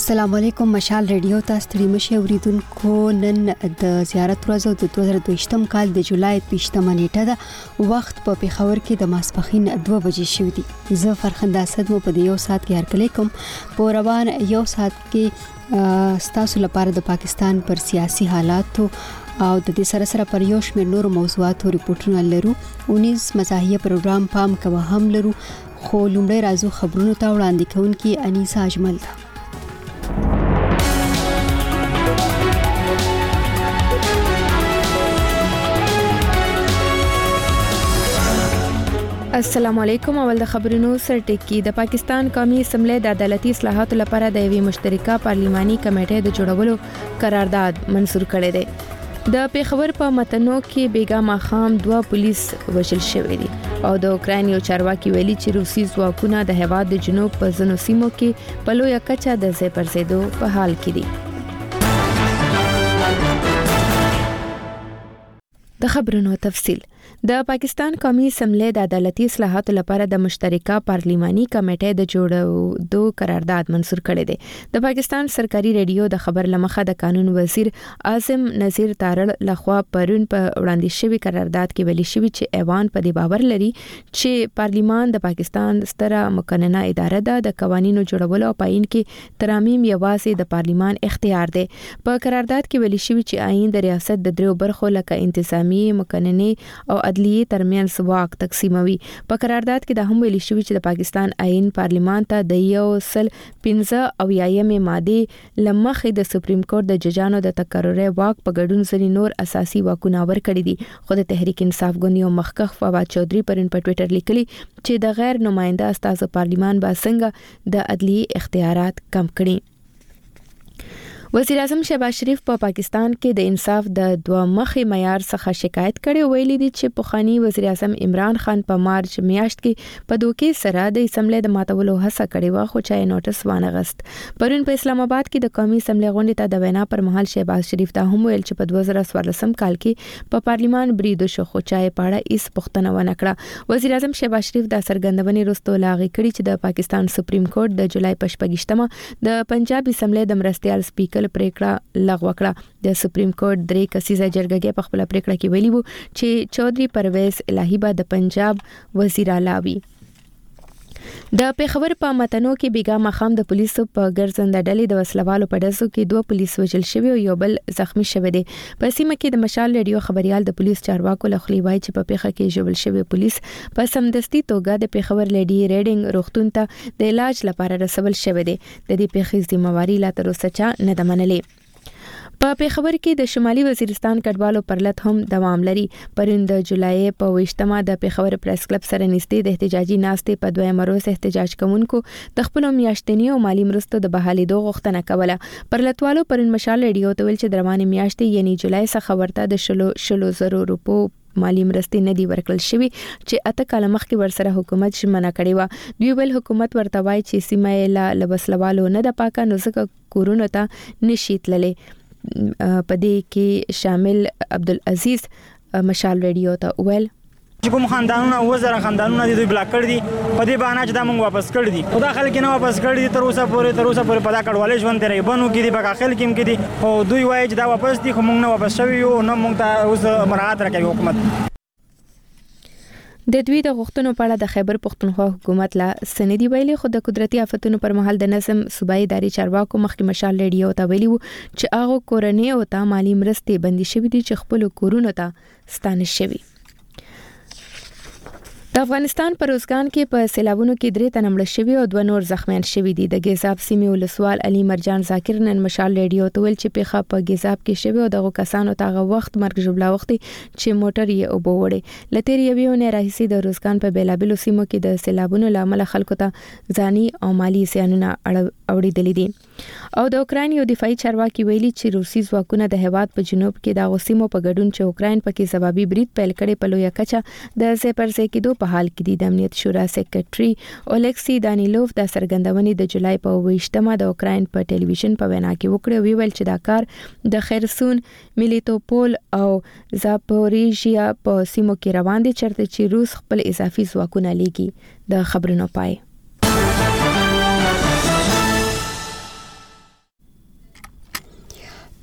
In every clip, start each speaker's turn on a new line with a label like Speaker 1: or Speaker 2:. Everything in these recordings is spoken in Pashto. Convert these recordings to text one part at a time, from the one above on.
Speaker 1: السلام علیکم مشال ریډیو ته ستړي مشه اوریدونکو. نن د زیارت ورځ د 2022 کال د جولای 28 نیټه ده. وخت په پیښور کې د ماسپښین 2 بجې شوې دي. زه فرخنده اسد مو په یو ساعت کې هرکلی کوم. په روان یو ساعت کې ستاسو لپاره د پاکستان پر سیاسي حالاتو او د دې سره سره پر یو شمېر نور موضوعاتو ریپورتونه لرو. 19 مزاحیه پروګرام پام کوه هم لرو. خو لومړی راځو خبرونو ته وړاندې کوونکی انیسا اجمل ده.
Speaker 2: السلام علیکم. اول د خبرونو سرټکی. د پاکستان قومي اسمبلی د عدالتي اصلاحاتو لپاره د یوې مشترکه پارلیماني کمیټې د جوړولو قرارداد منسور کړی دی. د پیښور په متنو کې بیګا ماخام 2 پولیس وژل شوی دي او د اوکراین یو چارواکي ویلي چې روسي ځواکونه د هیواد د جنوب په ځینو سیمو کې په لویه کچه د ځای پر ځېدو په حال کې دي. د خبرونو تفصیل. د پاکستان قومي اسمبلی د عدالتي اصلاحاتو لپاره د مشترکه پارلیماني کمیټې د جوړولو قرارداد منسور کړی دی. د پاکستان سرکاري ریډیو د خبر لمخه د قانون وزیر اعظم نذیر تارړ لخوا پرون په وړاندې شوی قرارداد کې ویلي شوی چې ایوان په دې باور لري چې پارلیمان د پاکستان ستره مقننه اداره ده. د قوانینو جوړولو او پاین کې ترامیم یوازې د پارلیمان اختیار دی. په قرارداد کې ویلي شوی چې آئین د ریاست د درو برخو لکه انتظامی، مقننه او عدلیه ترمنځ واک تقسیموي. په قرارداد کې د هم ویلي شوی چې د پاکستان آئین پارلیمان ته د 115 ماده لمخې د سپریم کورټ د ججانو د تقرری واک په ګډون ځینې نور اساسي واکونه ورکړي دي. خو د تحریک انصاف ګوند یو مخکښ فواد چودھری پرون په ټوئیټر لیکلي چې د غیر نماینده استازو پارلیمان به څنګه د عدلیه اختیارات کم کړي. وزیر اعظم شهباز شریف په پاکستان کې د انصاف د دوه مخې معیار څخه شکایت کړي. ویلي دي چې پخوانی وزیر اعظم عمران خان په مارچ میاشت کې په دوکې سره د اسمبلی د ماتولو هڅه کړې و خو چا نوټس وانه غست. پرون په اسلام آباد کې د قومي اسمبلی غونډې ته د وینا پر مهال شهباز شریف دا هم ویل چې په 2014 کال کې په پارلیمان بریدو شو خو چا پاړه هیڅ پوښتنه ونه کړه. وزیر اعظم شهباز شریف دا څرګندونې وروسته لاغي کړي چې د پاکستان سپریم کورټ د جولای 28 د پنجاب اسمبلی د مرستيال سپیکر پریکړه لغوه کړه. د سپریم کورټ 3 کسیزه جرګه په خپل پریکړه کې ویلي وو چې چودھری پرویز الہی به د پنجاب وزیر اعلی وي. د پیښور په متنو کې بیګا ماخام د پولیسو په ګرځنده ډلې د وسلوالو په ډزو کې 2 پولیس وژل شوي او یو بل زخمی شوی دی. په سیمه کې د مشال ریډیو خبريال د پولیس چارواکو لخوا وایي چې په پیښه کې ژوبل شوی پولیس په سمدستي توګه د پیښور لیډي ریډینګ روغتون ته د علاج لپاره رسول شوی دی. د دې پیښې ذمہواری لا تر اوسه چا نه ده منلې. په پیښور کې د شمالي وزیرستان کډوالو پرلط هم دوام لري. پرون د جولای په 28 د پیښور پریس کلب سره نږدې د احتجاجي ناستې په دویم روز احتجاج کوونکو د خپل میاشتنی او مالی مرستو د بحالي دوه غوښتنه کوله. پرلطوالو پرون مشال ریډیو ته ویل چې د روانې میاشتې یعنی جولای څخه ورته د 100,000 روپو مالی مرستې نه دی ورکړل شوی چې 8 کال مخکې ورسره حکومت شمنه کړی و. دوی بل حکومت ورته وایي چې سیمه یې له وسلوالو نه د پاکه نو ځکه کورونو ته نشي تللی. په دې کې شامل عبدالعزیز مشال ریډیو ته ویل
Speaker 3: چې کوم خاندانونه 2000 خاندانونه دي دوی بلاک کړی دي په دې بهانه چې دا موږ واپس کړی دي. خدا خلک نه واپس کړی دي تر اوسه پورې په دا کډوالۍ ژوند تیرې بنو کې دي په داخل کې دي او دوی وایي چې دا واپس دي خو موږ نه واپس شوي یو نو موږ ته اوس مراعات راکوي حکومت.
Speaker 2: د دوی د غوښتنو په اړه د خیبر پښتونخوا حکومت لا سندي ویلي خو د قدرتي آفتونو پر مهال د نظم صوبایي اداري چارواکو مخکې مشال ریډیو ته ویلي وو چې هغه کورنۍ او ته مالی مرستې بندي شوې دي چې خپل کورونو ته ستانه شوي. د افغانستان په روزګان کې په سیلابونو کې 3 تنه مړه شوي او 2 نور زخمیان شوي دي. د ګیزاب سیمې ولسوال علي مرجان ذاکر نن مشال ریډیو ته ویل چې پیښه په ګیزاب کې شوي او دغه کسانو ته وخت مرګ جوړلا وخت چې موټر یې وبوړي. لتیر یوه نه راهسي د روزګان په بیلابلو سیمو کې د سیلابونو لامل خلکو ته ځاني او مالی زیانونه اوریدلې دي. او د اوکراین یو دفاعي چارواکي ویلي چې روسي ځواکونه د هیواد په جنوب کې د غوسیمو په ګډون چې اوکراین پکې ځوابي برید پیل کړي په لویه کچه د ځای پر ځای کېدو په حال کې دي. د امنیت شورا سیکریټري اولیکسی دانیلوف د سرګندونې د جولای په 28 د اوکراین په ټلویزیون په وینا کې وکړه. ویل چې دا کار د خرسون، میلیټوپول او زاپوریژیا په سیمو کې روان دي چرته چې روس خپل اضافي ځواکونه لېږي. د خبرونو پای.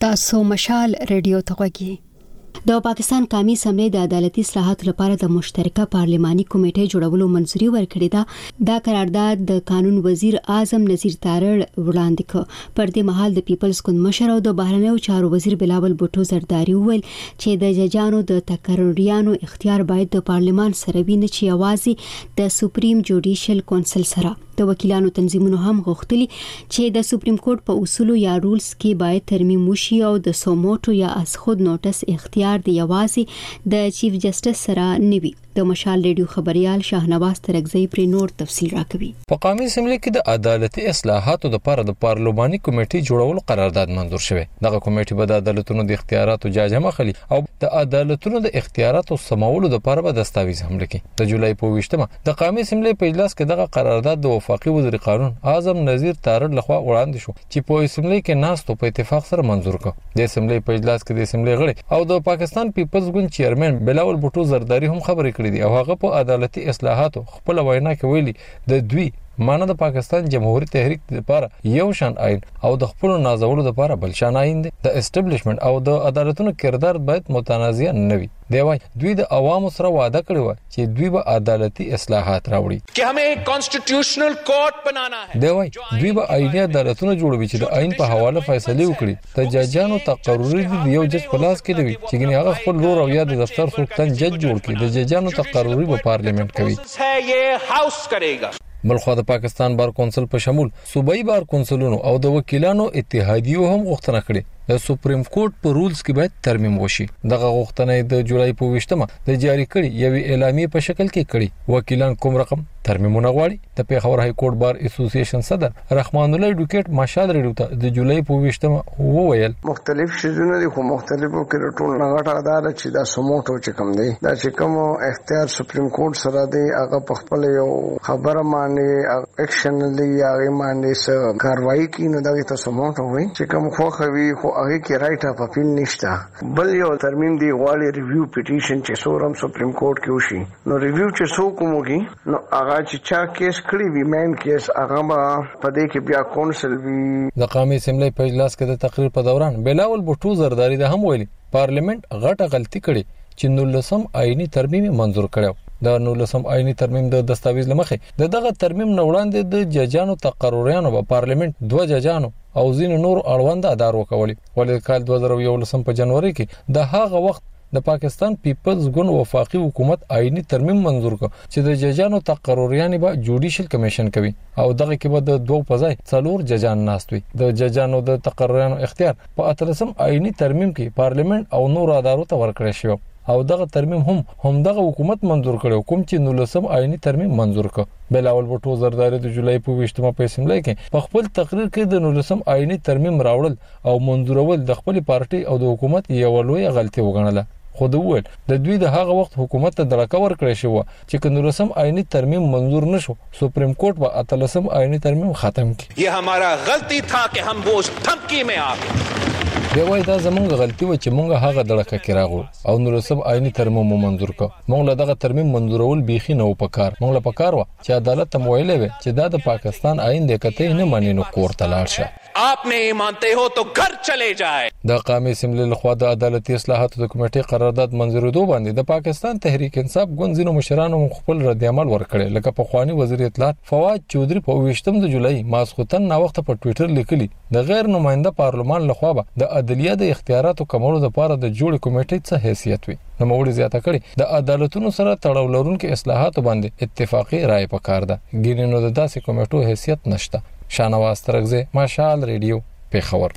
Speaker 1: تاسو مشال ریډیو ته غوږی د پاکستان قومي اسمبلی د عدالتي اصلاحاتو لپاره د مشترکه پارلماني کمیټې جوړولو منځوري ورکړې ده. دا قرارداد د قانون وزیر اعظم نذیر تارړ وړاندې کړ. پر دې مهال د پیپلز ګوند مشر او د بهرنیو چارو وزیر بلاول بوټو زرداری وویل چې د ججانو د تقرریانو اختیار باید د پارلمان سره وي، نه چې یوازې د سپریم جوډیشل کونسل سره. د وکیلانو تنظیمونو هم غوښتلي چې د سپریم کورټ په اصولو یا رولز کې باید ترمیم وشي او د سوموټو یا از خود نوټس اختیار د یوازې د چیف جسټس سره نه وي. د مشال ریډیو خبريال شاهنواز ترغزی پر نور تفصیل راکوي.
Speaker 4: په قومي اسمبلی کې د عدالتي اصلاحاتو لپاره د پارلماني کمیټې جوړولو قرارداد منظور شوی. دغه کمیټه به د عدالتونو د اختیاراتو جاجمه خلی او د عدالتونو د اختیاراتو سمولو لپاره به دستاویز هم لیکي. د جولای په 20مه د قومي اسمبلی په اجلاس کې دغه قرارداد د وفاقي وزیر قانون اعظم نذیر تارړ لخوا وړاندې شو چې په اسمبلی کې ناستو په اتفاق سره منظور کړ. د اسمبلی په اجلاس کې د اسمبلی غړي او د پاکستان پیپلز ګوند چیرمن بلاول بوټو زرداری هم خبرې کړې دي او هغه په عدالتي اصلاحاتو خپل وینا کې ویلي د دوی مانه د پاکستان جمهوریت تحریک لپاره یو شان آئین او د خپل نازولو لپاره بل شان آئین دی. د اسټابلیشمنت او د عدالتونو کردار باید متنازع نه وي. دی وايي دوی د عوامو سره وعده کړی و چې دوی به عدالتي اصلاحات راوړي
Speaker 5: چې همې کانسټیټیوشنل کورټ بنانا ہے.
Speaker 4: دی وايي دوی به آئینی عدالتونو جوړوي چې د آئین په حواله فیصله وکړي. د ججانو تقرری د یو جج په لاس کې دی چې ګنې هغه خپل رور او یا د دفتر سلطان جج جوړ کړي. د ججانو تقرری په پارلیمنت کوي.
Speaker 5: یہ هاوس کرے گا.
Speaker 4: بلخو د پاکستان بار کونسل په شمول صوبایي بار کونسلونو او د وکیلانو اتحادیو هم غوښتنه کړې د سپریم کورټ په رولز کې باید ترمیم وشي. دغه غوښتنه د جولای په 20مه د جاری کړي یوې اعلامیې په شکل کې کړي. وکیلان کوم رقم ترمیمونه غواړي؟ د پیښور های کورټ بار اسوسییشن صدر رحمان الله ډوکیټ مشال ریډیو ته د جولای په 20مه وویل
Speaker 6: مختلف شیزونه دي خو مختلفو کې ټول نغټه اداره چې دا سموټو چې کوم دی دا چې کوم اختیار سپریم کورټ سره دی هغه په خپل یو خبره باندې اکشن لري هغه باندې څه کاروایی کوي نو دا ته سموټو وي چې کوم خو خوي خو هغه کې رائټ اف اپیل نشته. بل یو ترمیم دی غواړي ریویو پټیشن چې سورم سپریم کورټ کې وشي نو ریویو چې سو کومږي نو هغه چې چا کیس کړی وی مین کیس هغه په دې کې بیا کونسل وی. د
Speaker 4: قومي اسمبلی په اجلاس کې د تقریر په دوران بلاول بوټو زرداری د هم ویلي پارلیمنت غټه غلطي کړې چې 19 آئینی ترمیم منظور کړو. د 19 آئینی ترمیم د دستاویز لمخې دغه ترمیم نه وړاندې د ججانو تقرریانو په پارلیمنت 2 ججانو او ځینو نور اړوند ادارو کولی. ولې کال 2011 په جنوري کې د هغه وخت د پاکستان پیپلز ګوند وفاقي حکومت آئینی ترمیم منظور کړ چې د ججانو تقرریان به جوډیشل کمیشن کوي او دغه کې به د 2 په ځای 4 ججان ناست وي. د ججانو د تقرریانو اختیار په 13 آئینی ترمیم کې پارلیمنت او نور ادارو ته ورکړل شو او دغه ترمیم هم دغه حکومت منظور کړو کوم چې 19 آئینی ترمیم منظور کړ. بلاول بوټو زرداری د جولای په 20مه په اسمبلی کې په خپل تقریر کې د 19 آئینی ترمیم راوړل او منظورول د خپل پارټي او د حکومت یو لوی غلطي وګڼله. خو دوی د دوی د هغه وخت حکومت ته دړکه ورکړې شو چې د 19 آئینی ترمیم منظور نشو سپریم کورټ په 13 آئینی ترمیم ختم کړي.
Speaker 5: یہ ہمارا غلطی تھا کہ ہم وہ دھمکی میں آ گئے.
Speaker 4: دی وای دا زمونږ غلطي و چې مونږ هغه دړکه کې راغلو او 19 آئینی ترمیم منظور کړ. مونږ له دغه ترمیم منظورول بیخي نه و پکار. مونږ له پکار و چې عدالت ته ویلې و چې دا د پاکستان آئین دی کته نه مانی نو کور ته لاړ شه.
Speaker 5: آپ نہیں مانتے ہو تو گھر چلے جائے.
Speaker 4: د قومي اسمبلی لخوا د عدالتي اصلاحاتو د کمیټې قرارداد منظورېدو باندې د پاکستان تحریک انصاف ګوند ځینو مشرانو خپل رد عمل ورکړي لکه په خواني وزیر اطلاعات فواد چودري په 20 جولای ماسختن نا وخت په ټوئیټر لیکلي د غیر نماینده پارلمان لخوا د عدلیه د اختیاراتو کمولو لپاره د جوړ کمیټې څخه حیثیت وي. نو موږ زیاته کړي د عدالتونو سره تړاو لرونکو اصلاحاتو باندې اتفاقی رائے پکار ده. ګینې نو د داسې کمیټو حیثیت نشته. شاهنواز ترغزی مشال ریډیو پیښور.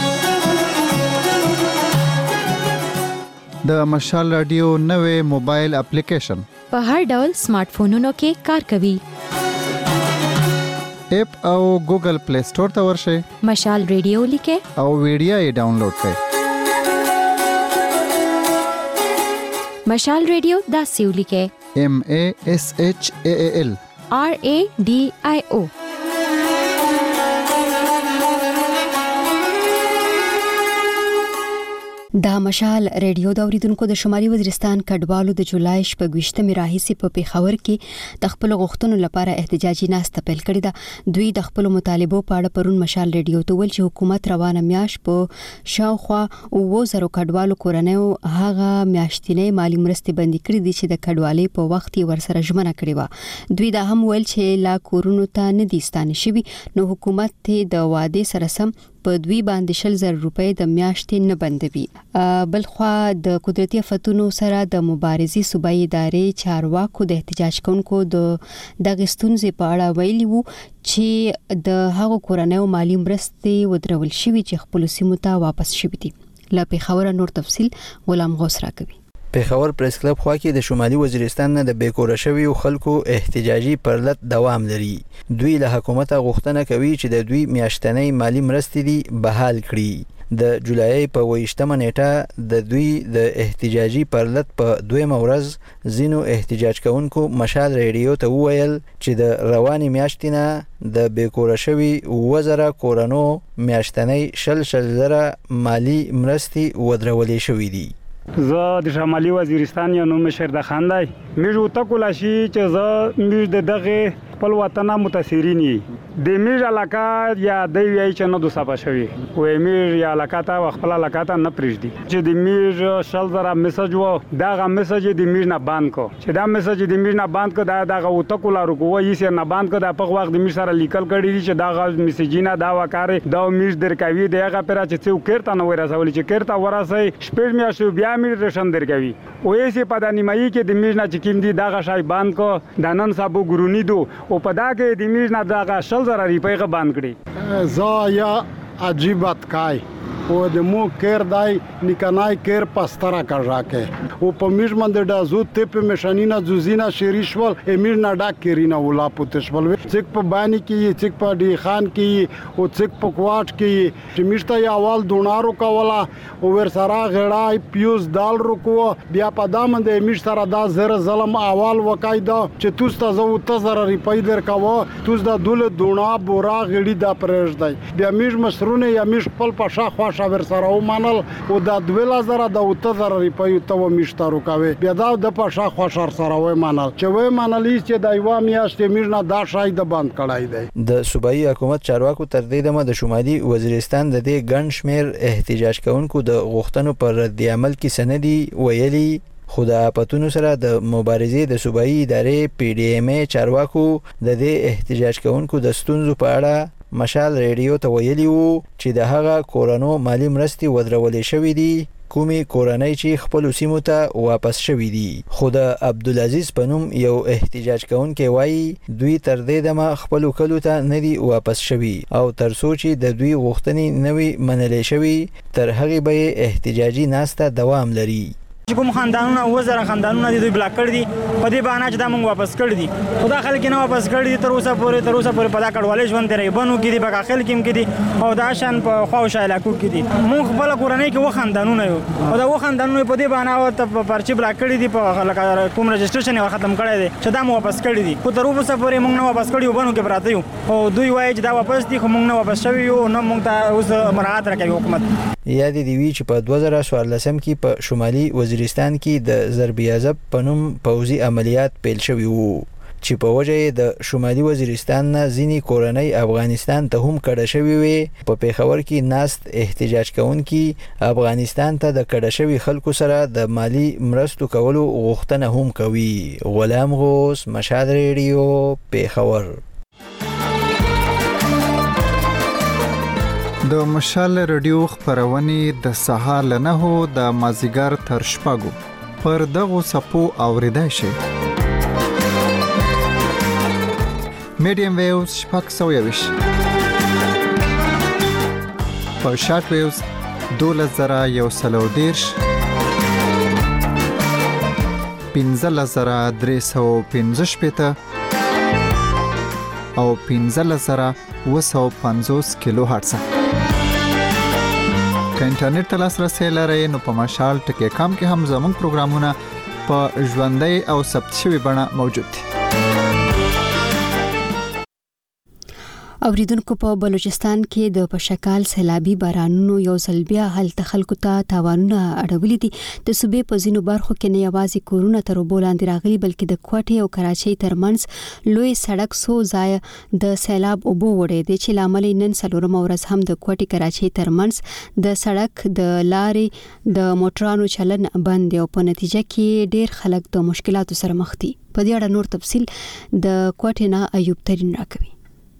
Speaker 7: د مشال رادیو نوې موبایل اپلیکیشن
Speaker 2: په هر ډول سمارټ فونونو کې کار کوي.
Speaker 7: اپ او ګوګل پلی سٹور ته ورشئ.
Speaker 2: مشال ریډیو لیکه
Speaker 7: او ویډیو یې ډاونلوډ کړئ.
Speaker 2: مشال ریډیو دا سیو لیکه
Speaker 7: MASHAAL
Speaker 2: RADIO.
Speaker 1: دا مشال ریډیو د اوریدونکو د شمالي وزیرستان کډوالو د جولای 28 راهیسي په پیښور کې د خپل غوښتنو لپاره احتجاجي ناسته پیل کړې ده. دوی د خپل مطالبو په اړه پرون مشال ریډیو ته ویل چې حکومت روانه میاش په شاوخوا 2000 کډوالو کورنیو هغه میاشتنې مالی مرستې بندي کړې دي چې د کډوالۍ په وخت یې ورسره ژمنه کړې و. دوی دا هم ویل چې لا کورونو ته نه دي ستانه شوي، نو حکومت ته د وعده سره سم په دوی باندې 100,000 روپۍ د میاشتې نه بندوي. بلخوا د قدرتي آفتونو سره د مبارزې صوبایي ادارې چارواکو د احتجاج کوونکو د دغه ستونزې په اړه ویلي وو چې د هغو کورنیو مالی مرستې ودرول شوي چې خپل سیمو ته واپس شوي دي. له پیښور نور تفصیل غلام غوث راکوي.
Speaker 8: پیښور پریس کلب خوا کې د شمالي وزیرستان نه د بیکوره شویو خلکو احتجاجي پرلط دوام لري. دوی له حکومت غوښتنه کوي چې د دوی میاشتنۍ مالی مرستې دي بحال کړي. د جولای په 28 نیټه د دوی د احتجاجي پرلط په 2 ورځ زینو احتجاج کوونکو مشال ریډیو ته وویل چې د رواني میاشتې د بیکوره شوی 2000 کورونو میاشتنۍ 100,000 مالی مرستې ودرولې شوې دي.
Speaker 9: زه د شمالي وزیرستان یو نوم شهر خان دی. میږ وتکول شي چې زه میږ دغه خپل وطن متاثرین د میږ علاقه یا د وی چې نه د صفه شوی و میږ یا علاقه ته خپل علاقه ته نه پریږدي چې د میږ شل زره میسج و دغه میسج د میږ نه باند کو چې دا میسج د میږ نه باند کو دغه وتکول ورکو یې نه باند کو د په وخت د میږ سره لیکل کړي دي چې دغه میسجینه دا وکاري دا میږ درکوي دغه پر چې څو کېرته نو ورسول چې کېرته ورسي شپږ میاشتې بیا میږ رشن درکوي او یې سي په د نیمایي کې د میږ نه چې کیم دي دغه شای باند کو د نن سبو ګرونی دو او په دا کې د میږ نه دغه 100,000 روپۍ باند کړي.
Speaker 10: زه یا عجیبت کای او د مو کېر دای نکنای کېر پسترا کړه او په میږ باندې د ازو ته په مشانینا زوزینا شریشول امیر نه ډاک کرینا ولا پوتشول څک په باندې کې څک په دی خان کې او څک په کوټ کې چې میشته یا اول دونارو کولا او ور سره غړای پیوز دال رکو بیا په دامن د میږ سره دا زر ظلم اول وقایدا چې توسته زو 1000 روپۍ درکاو توس د دوله دونا بورا غړي دا پرېږ دی بیا میږ مسرونه یا میږ خپل پښه خوا شاور سره ومنل او د 2000 د 3000 روپۍ ته ومشترو کوي بیا دا د پښه خوا شر سره ومنل چې ومنل چې د یو میاشتې میرنه دا شای د بند کړای دی.
Speaker 8: د صوبایي حکومت چارواکو تر دې دمه د شمالي وزیرستان د دې ګڼ شمیر احتجاج کوونکو د غوښتنو پر رد عمل کې سندي ویلي خو د اپاتونو سره د مبارزې د صوبایي ادارې پی ډی ایم ای چارواکو د دې احتجاج کوونکو د ستونزو په اړه مشال ریډیو ته ویلي وو چې د هغه کورونو مالی مرستې ودرولې شوې دي کومي کورنۍ چې خپل سیمو ته واپس شوي دي. خو د عبدالعزیز پنوم یو احتجاج کوونکی وایي دوی تر دې دمه خپل کلو ته نه دي واپس شوي او تر څو چې د دوی غوښتنې نه وي منلې شوي تر هغې به احتجاجي ناسته دوام لري.
Speaker 3: کوم خاندانونه 2000 خاندانونه دي دوی بلاک کړی دي په دې بهانه چې دا موږ واپس کړی دي خدا خلک نه واپس کړی دي تر اوسه پورې په دا کډوالۍ ژوند تیرې بنو کې دي په خلک کې دي او دا شان په خواوشا علاقو کې دي موږ خپل کورنۍ کې و خاندانونه یو او دا و خاندانونه په دې بهانه او ته پرچی بلاک کړی دي په کوم رجسټریشن یې ختم کړی دي چې دا موږ واپس کړی دي خو تر اوسه پورې موږ نه واپس کړی بنو کې پراته یو او دوی وایي چې دا واپس دي خو موږ نه واپس شوی یو نو موږ ته اوس مراعات راکوي حکومت.
Speaker 8: یاد دی وی چې په 2014 کې په شمالي وزیرستان کې د ضربیازب په نوم پوځي عملیات پیل شوي وو چې په وجه د شمالي وزیرستان نه ځینې کورنۍ افغانستان ته هم کډه شوي وي. په پیښور کې ناست احتجاج کوونکي افغانستان ته د کډه شوي خلکو سره د مالی مرستو کولو غوښتنه هم کوي. غلام غوث مشال ریډیو پیښور.
Speaker 7: د مشال رادیو خبرونه د سهار له 9 د مازیګر تر شپږو پر دغه سپو اوریدای شي. میډیم ویوز شپږ سویوش په شارټ ویوز 2113 15315 او 15750 کیلو هرتز. که انټرنیټ ته لاسرسي لرئ نو په مشال ټکی کام کې هم زموږ پروګرامونه په ژوندۍ او ثبت شوي بڼه موجود دي.
Speaker 1: اوریدونکو په بلوچستان کې د پشکال سیلابي بارانونو یو ځل بیا هلته خلکو ته تاوانونه اړولي دي. د صوبې په ځینو برخو کې نه یوازې کورونه تر اوبو لاندې راغلي بلکې د کوټې او کراچۍ ترمنځ لوی سړک سو ځای د سیلاب اوبو وړي دي چې لامل نن څلورمه ورځ هم د کوټې کراچۍ ترمنځ د سړک د لارې د موټرانو چلن بند دی او په نتیجه کې ډیر خلک د مشکلاتو سره مخ دي. په دې اړه نور تفصیل د کوټې نه ایوب ترين راکوي.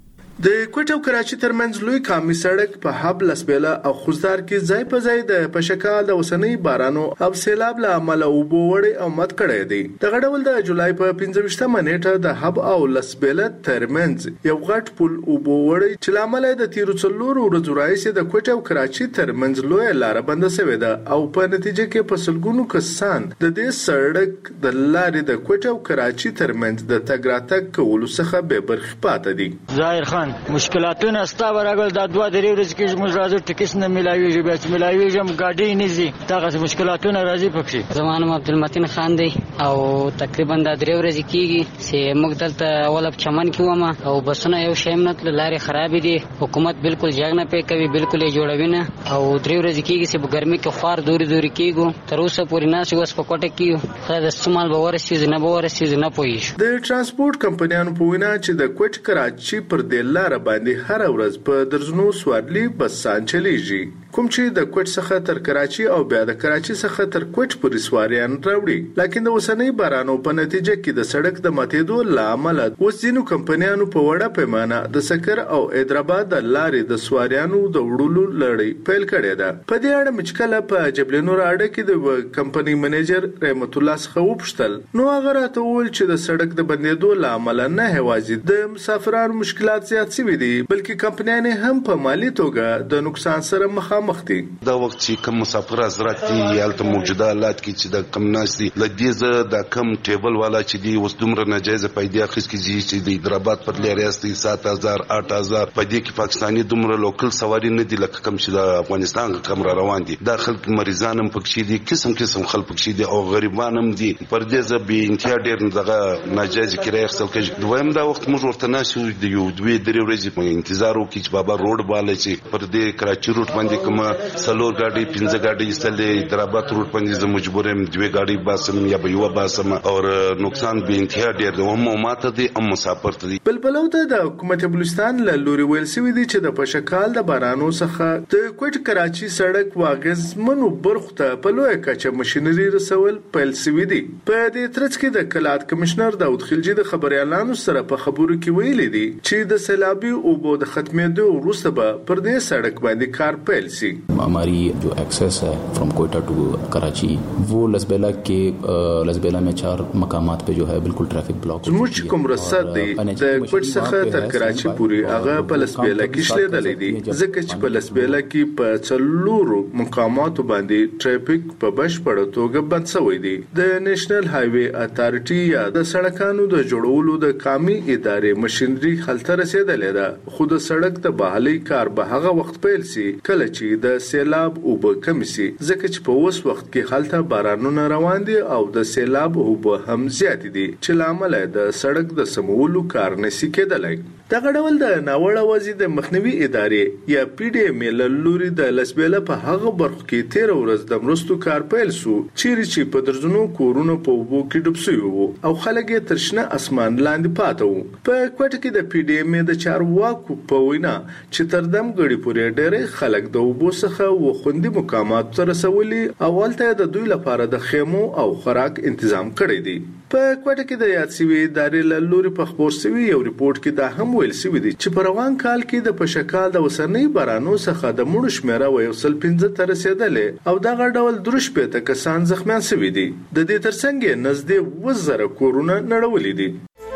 Speaker 11: د کوټه او کراچۍ ترمنځ لوی کامي سړک په حب لسبیله او خوزدار کې ځای په ځای د پشکال د اوسنۍ بارانو او سیلاب له امله اوبو وړي او مات کړي دي. د غډول د جولای په 15مه نیټه د حب او لسبیله ترمنځ یو غټ پل اوبو وړي چې له امله د تیرو څلورو ورځو راځي د کوټه او کراچۍ ترمنځ لوی لار بند شوې ده او په نتیجه کې په سلګونو کسان د دې سړک د لارې د کوټه او کراچۍ ترمنځ د تګ راتګ کولو څخه به برخه پاتې دي.
Speaker 12: ظاهر خان مشکلاتونه ستا برابر د 2-3 ورځې کې موږ راځو ټیکس نه ملایوي بیا چې ملایوي هم گاډي نه زی دغه مشکلاتونه راځي پکې.
Speaker 13: زمانم عبدالمتین خان دی او تقریبا د 3 ورځې کېږي چې موږ دلته اول په چمن کې ومه او بسونه یو شایم نه لارې خراب دي. حکومت بالکل ځای نه پې کوي بالکل یې جوړوي نه او 3 ورځې کېږي چې په ګرمي کې خوار دوري کېږو تر اوسه پورې نه اوس په کوټه کې خدای د استعمال به ورسېږي نه به ورسېږي نه پوهېږو.
Speaker 11: د ترانسپورت کمپنیانو په وینا چې د کوټ کراچۍ پر دې لار باندې هر ورځ په درزنو سوارلي بسان چلیږي کوم چې د کوټ څخه تر کراچۍ او بیا د کراچۍ څخه تر کوټ پورې سواریان راوړي. لکه د اوسنۍ بارانو په نتیجه کې د سړک د ماتېدو لامل اوس ځینو کمپنیانو په وړه پیمانه د سکر او حیدرآباد د لارې د سواریانو د وړلو لړۍ پیل کړې ده. په دې اړه مچکله په جبلنور اډه کې د کمپنی منیجر رحمت الله څخه وپوښتل نو هغه راته وویل چې د سړک د بندېدو لامل نه هوازي د مسافرانو مشکلات زیات شوي دي بلکې کمپنیانې هم په مالی توګه د نقصان سره مخامخ دي.
Speaker 14: دا وخت چې کوم مسافر حضرات دي یالته موجوده حالات کې چې د کم ناس دي لدیزه د کم ټیبل والا چې دی اوس دومره ناجایز پیدا اخیس کې چې د حیدرآباد پر لاري استي 7000 8000 په دې کې پاکستاني دومره لوکل سواری نه دي لکه کم چې د افغانستان کم را روان دي. دا خلک مریضان هم پکې دي قسم خلک پکې دي او غریبان هم دي پر دې ز به انتها ډیر دغه ناجایز کرای خپل کې دویم دا وخت موږ ورته نشو د یو 2-3 ورځې په انتظار وکړو چې بابا روډ بالا چې پر دې کراچۍ روټ باندې کومه سلور گاډي 15 گاډي استلې حیدرآباد روټ باندې زه مجبور یم 2 گاډي باسم یا به یو باسم او نقصان به انتها ډیر دی هم ماته دي هم مسافر ته دي.
Speaker 11: بلبلو ته د حکومت بلوچستان له لوري ویل سوي دي چې د پشکال د بارانو څخه د کوټ کراچۍ سړک واغز منو برخته په لوی کچه ماشينري رسول پیل سوي دي. په دې ترڅ کې د کلات کمشنر داود خلجی د خبريالانو سره په خبرو کې ویلي دي چې د سیلابي اوبو د ختمېدو وروسته به پر دې سړک باندې کار پیل شي.
Speaker 15: हमारी जो एक्सेस है फ्रॉम कोयटा टू कराची वो लसबेला के लसबेला में 4 मकामात पे जो है बिल्कुल traffic block
Speaker 11: زموږ کوم رصد دی د کوټ څخه تر کراچۍ پورې هغه په لسبیلا کې شلیدلې دي ځکه چې په لسبیلا کې په څلورو مقاماتو باندې ټریفیک په بشپړه توګه بند شوی دی. د نېشنل هایوي اتارټي یا د سړکانو د جوړولو د قومي ادارې ماشينري خلته رسیدلې ده خو د سړک د بحالي کار به هغه وخت پیل شي کله چې د سیلاب اوبه کم شي ځکه چې په اوس وخت کې خلته بارانونه روان دي او د سیلاب اوبه هم زیات دي چې لامل د سړک د سمولو کار نشي کېدلی. دغه ډول د ناوړه وضعیت د مخنیوي ادارې یا پی ډی ایم ال لوري د لسبیله په هغه برخو کې 13 ورځ د مرستو کار پیل شو چې په درځنو کورونو په وبو کې ډوب شوي وو او خلک یې ترشنه اسمان لاندې پاتې وو. په کوټه کې د پی ډی ایم د چارواکو په وینا چې تر دم غړي پورې ډېر خلک د وبو څخه وخوندي مقامات ته رسولي او ولته د دوی لپاره د خیمو او خوراک تنظیم کړی دی. په کوټه کې د یاد سوي ادارې له لوري په خبر سوي یو ریپورت کې دا هم ویل سوي دي چې په روان کال کې د پشکال د وسنۍ بارانو څخه د مړو شمیره و 115 ته رسیدلې او دغه ډول درشپې ته کسان زخمیان سوي دي. د دې ترڅنګ نږدې 1000 کورونه نړولې دي.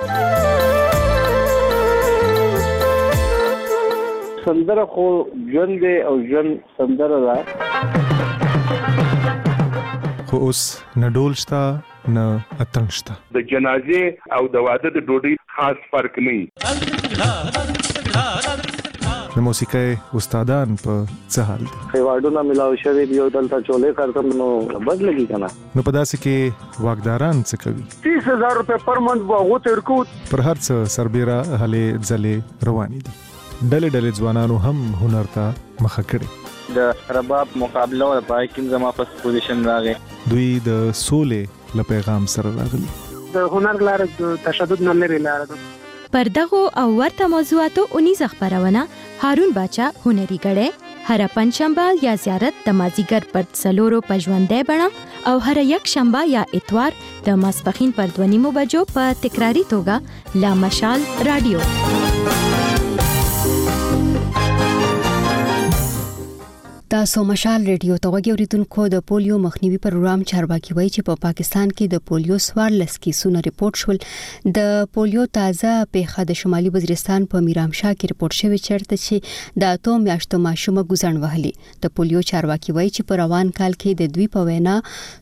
Speaker 16: سندره خو ژوند او ژوند سندره ده
Speaker 17: خو اوس نه ډول شته نه اتڼ شته.
Speaker 18: د جنازې او د واده د ډوډۍ خاص فرق نه.
Speaker 17: د موسیقۍ استادان په څه حال دي؟
Speaker 16: ایوارډونه ملاو شوی دی او دلته چولې کارتم نو بد لګي کنه.
Speaker 17: نو په داسې کې واګداران څه کوي؟
Speaker 10: 30000 روپے پر منث واغو تر کو
Speaker 17: پر هر څه سربېره هلې ځلې روانې دي. ډلې ځوانانو هم هنر ته مخه کړې.
Speaker 19: د رباب مقابله او پای کې زما په پوزیشن راغی.
Speaker 17: دوی د سولې له پیغام سره راغلي.
Speaker 20: د هنر لاره د تشدد نه لري لاره ده.
Speaker 21: پر دغه او ورته موضوعاتو 19 خبرونه هارون باچا هنري غړې هر پنځشنبه یا زیارت د مازیګر پر څلورو پژوندې بڼه او هر یک شنبه یا اتوار د ماسپخین پر 2:30 بجو په تکراری توګه لا مشال رادیو.
Speaker 1: تاسو مشال ریډیو ته وګورئ. د پولیو مخنیوي پروګرام چارواکي وایي چې په پاکستان کې د پولیو 14 کیسونه ریپورت شول. د پولیو تازه پیښه د شمالي وزیرستان په میرامشاه کې ریپورت شوې چرته چې د 8 میاشتو ماشومه ګوزن وهلي. د پولیو چارواکي وایي چې په روان کال کې د دوی په وینا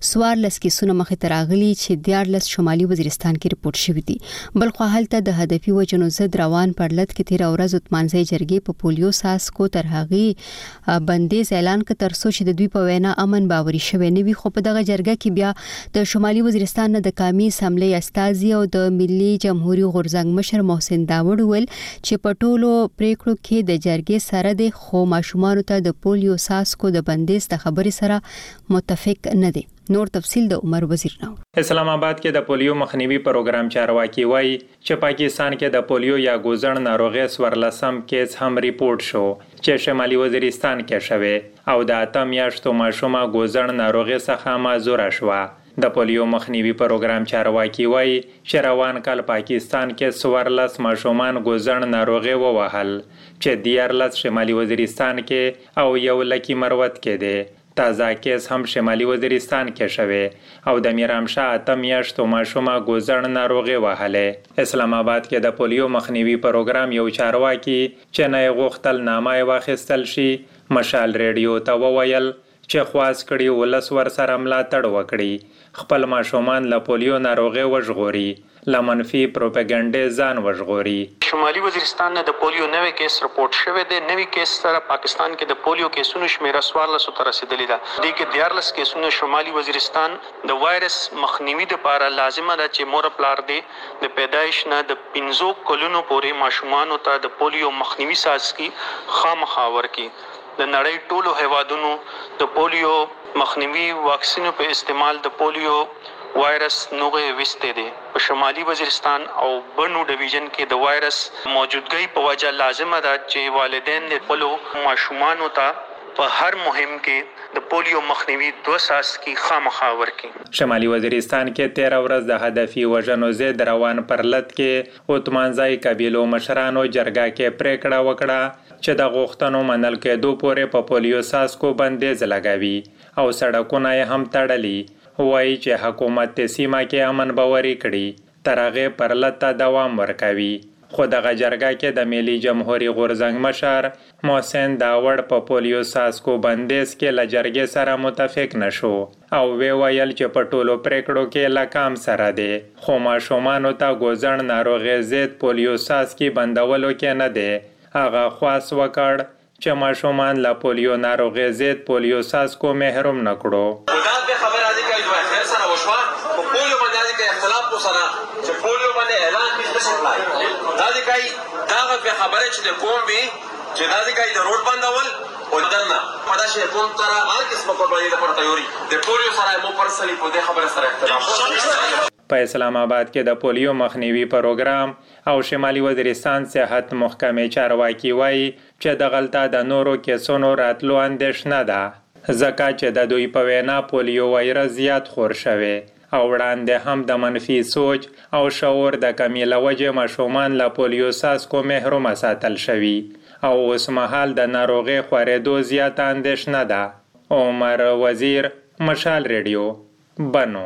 Speaker 1: 14 کیسونه مخې ته راغلي چې 14 شمالي وزیرستان کې ریپورت شوې دي. بل خو حالت د هدفي وجنو زد روان پرلط کې 13 ورځې تمانځي جرګې په پولیو ساسکو تر هغه بندیز اعلان ک تر څو چې د دوی په وینا امن باوري شوی نه وي. خو په دغه جرګه کې بیا د شمالي وزیرستان نه د قومي اسمبلی استازي او د ملي جمهوریت غورځنګ مشر محسن داوود ویل چې په ټولو پریکړو کې د جرګې سره د خو ماشومان ته د پولیو ساسکو د بندیز د خبرې سره متفق نه دي. نور تفصیل د عمر وزیر نو.
Speaker 22: اسلام آباد کې د پولیو مخنیوي پروګرام چارواکي وایي چې پاکستان کې د پولیو یا ګوزن ناروغي 14 کیس هم ریپورت شو چې شمالي وزیرستان کې شوه او د 8 میاشتو ماشومه ګوزن ناروغي څخه معذور شوه. د پولیو مخنیوي پروګرام چارواکي وایي چې روان کال پاکستان کې 14 ماشومان ګوزن ناروغي ووهل چې 14 شمالي وزیرستان کې او یو لکی مروت کې دی. تازه کیس هم شمالي وزیرستان کې شوه او د میرامشاه 8 میاشتو ماشومه ګوزن ناروغي وهله. اسلام آباد کې د پولیو مخنیوي پروګرام یو چارواکي چې نه غوښتل نامه واخیستل شي مشال ریډیو ته وویل چې خواست کړي ولس ور سره ملاتړ وکړي خپل ماشومان له پولیو ناروغي وژغوري لمنفي پروپاګاندا ځان وژغوري.
Speaker 23: شمالي وزیرستان نه د پولیو نوې کیس رپورت شوه دی. نوې کیس سره پاکستان کې د پولیو کیسونو شمیره 14 ته رسیدلی ده. د کې 14 کیسونو شمالي وزیرستان د وایرس مخنیوي لپاره لازمه ده چې مور پلار دی د پیدایش نه د 15 کلونو پورې ماشومان ته د پولیو مخنیوي سازکی خامخا ورکي. د نړۍ ټولو هیوادونو د پولیو مخنیوي واکسینو په استعمال د پولیو وایرس نوغه وسته دي. په شمالي وزیرستان او بنو ډیویژن کې د وایرس موجودګۍ په وجه لازمه ده چې والدین د خپل ماشومان ته په هر مهم کې د پولیو مخنیوي 2 ساسکی خامخا ورکي.
Speaker 22: شمالي وزیرستان کې 13 ورځ د هدفي وژنو زید روان پرلط کې اوتمانځای قبيلو مشرانو جرګه کې پریکړه وکړه چې د غوښتنو منل کېدو پورې په پولیو ساسکو بندیز لګاوي او سړکونه هم تړلي. وایي چې حکومت سیمه کې امن باوري کړي تر هغه پرلط ته دوام ورکوي. خو دغه جرګه کې د ملي جمهوریت غورځنګ مشر محسن داوود په پولیو ساسکو بندیز کې له جرګې سره متفق نشو او ویل چې په ټولو پریکړو کې لکام سره دی. خو ماشومان ته ګوزن ناروغي ضد پولیو ساسکی بندولو کې نه دی. هغه خواست وکړ چې ماشومان له پولیو ناروغي ضد پولیو ساسکو محروم نکړو.
Speaker 5: دا به خبر راځي چې دوی خیر سره وشوا په پولیو باندې کې اختلاف کو سره چې پولیو باندې اعلان نشي کولای. دا دي کوي دا به خبره چې د کوم وی چې دا دي کوي د روډ بندول او دنه پداشه کوم تر هر قسمه قرباني لپاره تیاری د پولیو سره مو پرسنلی په دې خبره سره اختلاف.
Speaker 22: په اسلام آباد کې د پولیو مخنیوي پروګرام او شمالي وزیرستان صحت محکمې چارواکي وایي چې د غلطه د نورو کیسونو راتلو اندېښنه ده ځکه چې د دوی په وینا پولیو وایرس زیات خور شوی او وړاندې هم د منفي سوچ او شعور د کمی له وجې ماشومان له پولیو ساسکو محروم ساتل شوي او اوس مهال د ناروغۍ خورېدو زیاته اندېښنه ده. عمر وزیر، مشال ریډیو، بنو.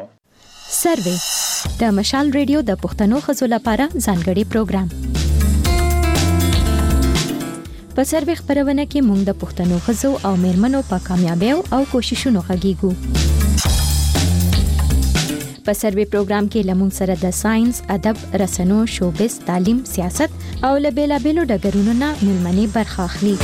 Speaker 21: سروې د مشال ریډیو د پښتنو خزو لپاره ځانګړي پروګرام. په سروې خبرونه کې موږ د پښتنو خزو او میرمنو په کامیابیو او کوششونو غږیږو. په سروې پروګرام کې لمون سره د ساينس، ادب، رسنو، شوبز، تعلیم، سیاست او لبیلابیلو ډګرونو نه ملمنې برخه اخلي.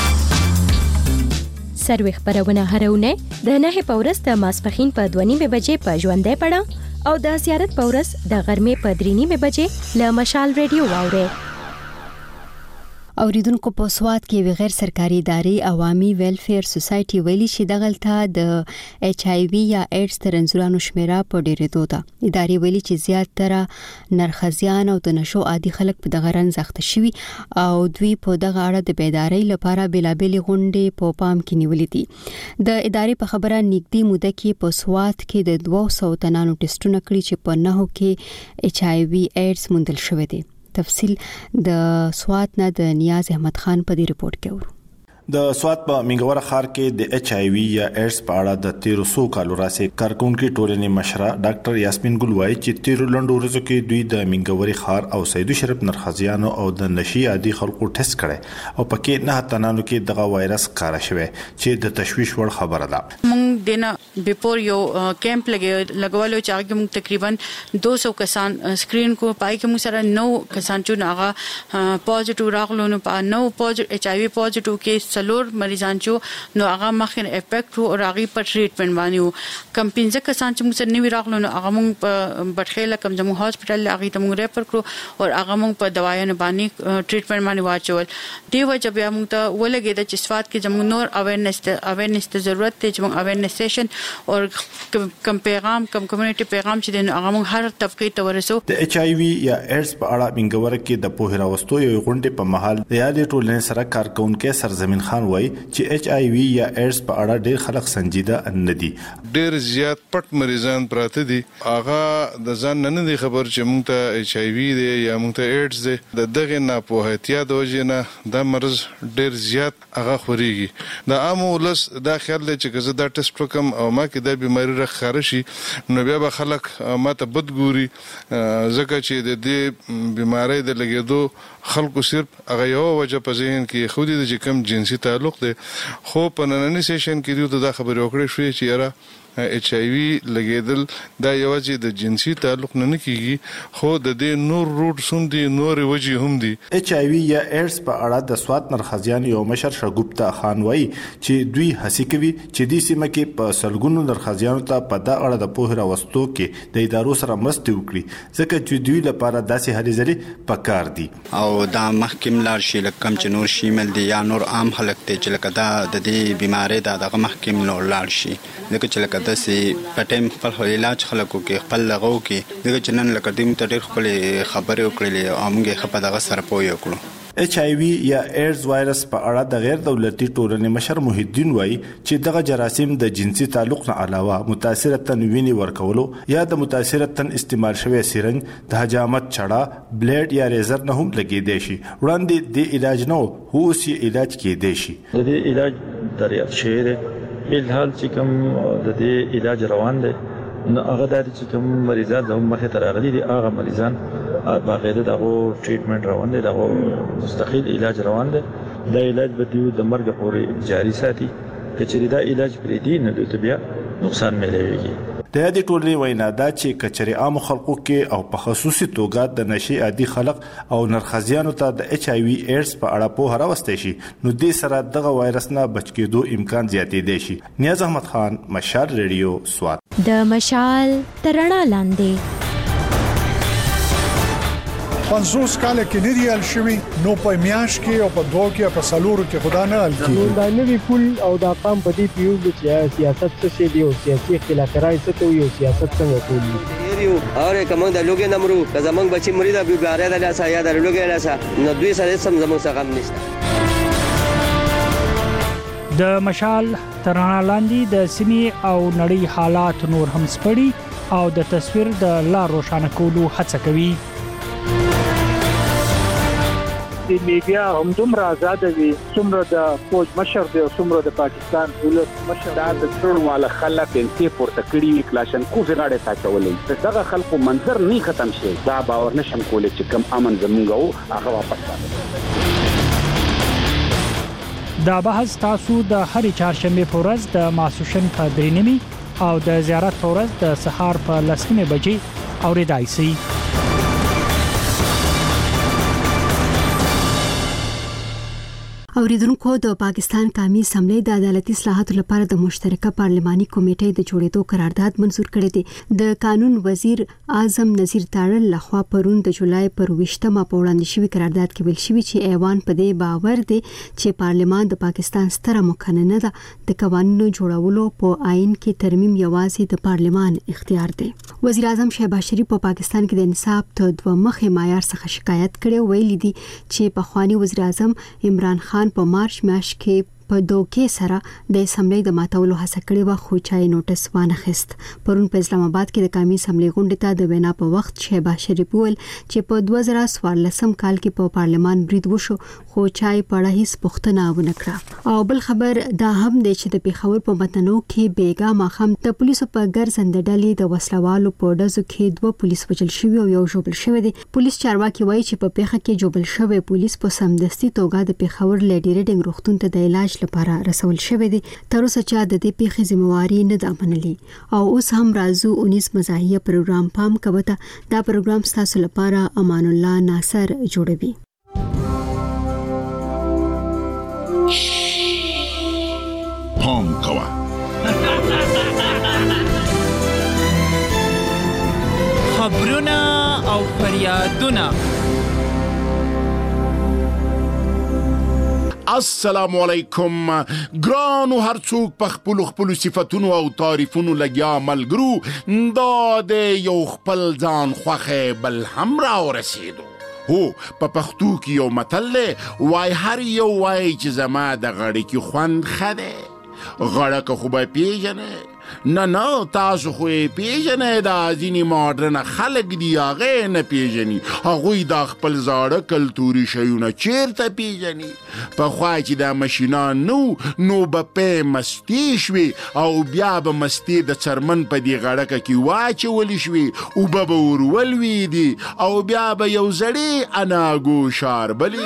Speaker 21: سروې خبرونه هرونه د 9 پورس د ماسپخین په 2:30 بجې په ژوندۍ پړه او د زیارت پورس د غرمې په 3:30 بجې له مشال ریډیو واوري.
Speaker 1: اوریدونکو په سواد کې غیر سرکاري ادارې عوامي ویلفیر سوسایټي ویلي چې دغلطه د ایچ آی وی یا ایډز تر انزورانو شمیره په ډیرېدو ده. ادارې ویلي چې زیاتره نرخزیان او د نشو عادي خلک په دغه رنځ اخته شوي او دوی په دغه اړه د بیدارۍ لپاره بېلابېلې غونډې په پام کې نیولې دي. د ادارې په خبره نږدې موده کې په سواد کې د 200 تنانو ټیسټونه کړي چې په 9 کې ایچ آی وی ایډز موندل شوی دی. تفصیل د سواد نه د نیاز احمد خان په دې رپورت کې ورو.
Speaker 2: د سواد په منګور خار کې د ایچ آی وی یا ایډز په اړه د 1300 کالو راځي کارکونکو ټولنې مشره ډاکټر یاسمین ګل وایي چې 13 لنډو ورځو کې دوی د منګوري خار او سیدو شرف نرخزیانو او د نشي عادي خلکو ټیسټ کړي او پکې نه تنانو کې دغه وایرس ښکارا شوی چې د تشویش وړ خبره ده.
Speaker 4: مونږ دنه بیفور یو کیمپ لګولو چې هغه مونږ تقریبا 200 کسان سکرین کو پای کې مونږ سره 9 کسان چې هغه پوزټیو راغلو نو په 9 پوزټیو ایچ آی وی پوزټیو کې سلور مریضان چې نو هغه مخکې افیکټ وو او هغه په ټریټمنټ باندې وو. کم 15 کسان چې موږ سره نیو راغلو نو هغه موږ په بټخیله کم زمو هاسپټل هغه ته موږ ریفر کړو او هغه موږ په دوايانو باندې ټریټمنټ باندې واچول. دی وجه بیا موږ ته ولګید چې سواد کې زمو نور اویرنس ته ضرورت دی چې موږ اویرنس سیشن او کم پیغام کم کمیونټي پیغام چې د هغه موږ هر طبقه ته ورسو.
Speaker 2: د ایچ آی وی یا ایډز په اړه منګور کې د پوهه راوستو یو غونډه په محل د یادې ټولنې سره کارکونکو سرزمین خان وایي چې ایچ آی وی یا ایډز په اړه ډېر خلک سنجیده نه دي.
Speaker 6: ډېر زیات پټ مریضان پراته دي. هغه د ځان نه دي خبر چې موږ ته ایچ آی وی دی یا موږ ته ایډز دی. دغه ناپوهتیا د وجې نه دا مرض ډېر زیات هغه خوريږي. د عام ولس دا خیال دی چې زه دا ټیسټ وکم او ما کې دا بیماری راخاره شي نو بیا به خلک ماته بد ګوري ځکه چې د دې بیماری د لګېدو خلکو صرف هغه یو وجه په ذهن کې خو دې چې کم جنسي تعلق دی. خو په نننی سیشن کې دوی دا خبرې وکړې شوې چې یاره ایچ آی وی لګیدل دا یوازې د جنسي تعلق نه کیږي خو د دې نور روټ سوم دي نور وجې هم دي.
Speaker 2: ایچ آی وی یا ایډز په اړه د سواد نرخزیان یو مشر شګوپتا خان وایي چې دوی هڅه کوي چې د سیمه کې په سلګونو نرخزیانو ته په دا اړه د پوهه راوستو کې د ادارو سره مرسته وکړي ځکه چې دوی لپاره داسې هلې ځلې پکار دي
Speaker 24: او دا محکم لار شي لکه چې نور شیمل دي یا نور عام خلک ته چې لکه دا د دې بیماری دغه محکم لار شي لکه چې لکه د سي پټم خپل علاج خلکو کې خپل لغو کې دغه چنن لکه دیم ته ډېر خپل خبرې وکړلې او موږ خپل دغه سره پوي وکړو.
Speaker 2: ایچ آی وی یا ایډز وایرس په اړه د غیر دولتي ټولنې مشر محی الدین وایي چې دغه جراثیم د جنسي تعلق نه علاوه متاثره تن ویني ورکولو یا د متاثره تن استعمال شوی سیرنج د حجامت چړه بلیډ یا ریزر نه هم لګیدای شي. وړاندې د علاج نه هو سي علاج کېدای شي.
Speaker 25: د دې علاج دریافت شوی دی الحال چې کوم د دې علاج روان دی نو هغه د چې کوم مریضان د مخه تر راغلي دي هغه مریضان باغیده دغه ټریټمنټ روان دی دغه مستقل علاج روان دی. دا علاج به د مرګ پورې جاري ساتي کچې دا علاج پرې دی نه د بیا نقصان ملويږي.
Speaker 2: د دې ټولنې وینا دا چې کچري عام خلکو کې او په خصوصي توګه د نشي عادي خلک او نرخزیانو ته د ایچ آی وی ایډز په اړه پوهه راوستي شي نو دې سره دغه وایرس نه بچ کېدو امکان زیاتېدای شي. نیاز احمد خان، مشال ریډیو، سوات.
Speaker 21: د مشال ترڼا لاندې
Speaker 26: 50 کال کې نه دی ال شوی نو په میاش کې او په دوه کې په سالورو کې خدا نه ال کی
Speaker 27: دا نوی پول او دا قام په دې پیو چې سیاست څه دی او سیاسي اختلاف راځي څه ته یو سیاست څنګه کوي
Speaker 28: یو اور کوم د لوګي نمرو که زمنګ بچی مرید ابي باره د لاسه یا د لوګي لاسه نو دوی سره سم زموږ څخه غم نشته.
Speaker 29: د مشال ترانه لاندې د سیمې او نړۍ حالات نور هم سپړي او د تصویر د لار روښانه کولو هڅه کوي.
Speaker 20: د میډیا هم دومره آزاد وي څومره د فوج مشر دی او څومره د پاکستان ولس مشر
Speaker 30: دا د ټول مال خلک انتي پورته کړی کلاشن کو غاړه تا چولې دغه خلکو منظر نه ختم شي دا باور نشم کولای چې کم امن زمونږ او هغه واپس
Speaker 29: دا بحث تاسو د هرې چهارشنبه په ورځ د ماسوشن په 3:30 او د زیارت په ورځ د سهار په 10:00 بجې اوریدای شئ.
Speaker 1: اوریدونکو د پاکستان قومي اسمبلی د عدالتي اصلاحاتو لپاره د مشترکه پارلماني کمیټې د جوړېدو قرارداد منزور کړی دی. د قانون وزیر اعظم نذیر تاړل لخوا پرون د جولای پر 20مه په وړاندې شوی قرارداد کې ویل شوی چې ایوان په دې باور دی چې پارلمان د پاکستان ستره مقننه ده. د قوانینو جوړولو په آئین کې ترمیم یوازې د پارلمان اختیار دی. وزیر اعظم شهباز شریف په پاکستان کې د انصاف د دوه مخې معیار څخه شکایت کړي، ویلي دي چې پخوانی وزیر اعظم عمران خان په مارچ میاشت کې په دوکې سره د اسمبلی د ماتولو هڅه کړې و، خو چای نوټس وانه خست. پرون په اسلام آباد کې د قومي اسمبلی غونډې ته د وینا په وخت شهباز شریف ویل چې په 2014 کال کې په پارلمان برید وشو، خو چای په اړه هیڅ پوښتنه ونه کړه. او بل خبر دا هم دی چې د پیښور په متنو کې بیګا ماخام د پولیسو په ګرځنده ډلې د وسلوالو په ډزو کې 2 پولیس وژل شوي او یو ژوبل شوی دی. پولیس چارواکي وایي چې په پیښه کې ژوبل شوی پولیس په سمدستي توګه د پیښور لیډي ریډینګ روغتون ته د علاج لپاره رسول شوی دی. تر اوسه چا د دې پیښې ذمہواری نه ده منلې. او اوس هم راځو 19 مزاحیه پروګرام پام کوته. دا پروګرام ستاسو لپاره امان الله ناصر جوړوي.
Speaker 3: پام کوه
Speaker 7: خبرونه او فریادونه.
Speaker 3: السلام علیکم ګرانو هر څوک په خپل صفاتونو او تعریفونو لګیا ملګرو دا د یو خپل ځان خوخه بل هم را ورسېدو. هو په پښتو کې یو متل وای هر یو وای چې زما د غړي کې خوند خده غړه خو به پیژنه نه تاسو خو پیژنه دا ځینې ماډرن خلک دی هغه نه پیژني. هغوی دا خپل زاړه کلتوري شیونه چیرته پیژني. پخوا چې دا ماشینان نو به په مستی شوي او بیا به مستی د څرمن په دې غړکه کې واچولی شوي او به ورولوي دي او بیا به یو زړی اناګو شاربلی.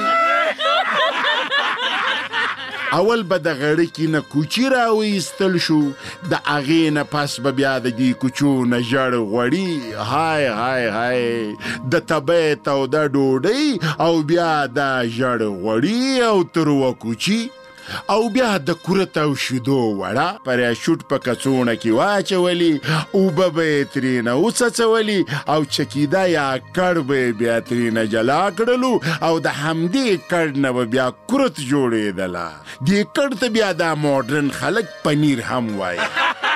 Speaker 3: اول به د غړکې نه کوچی راویستل شو، د هغې نه پس به بیا د دې کوچو نه ژړ غوړي، های های های د تبۍ توده ډوډۍ او بیا د ژړ غوړي او تروه کوچي او بیا د کورت او شیدو وړه پراشوټ په کڅوړه کې واچولي او به ترېنه وڅڅولي او چکیده یا کړ به بیا ترېنه جلا کړلو او د همدې کړ نه به بیا کورت جوړېدله. دې کړ ته بیا دا ماډرن خلک پنیر هم وایي.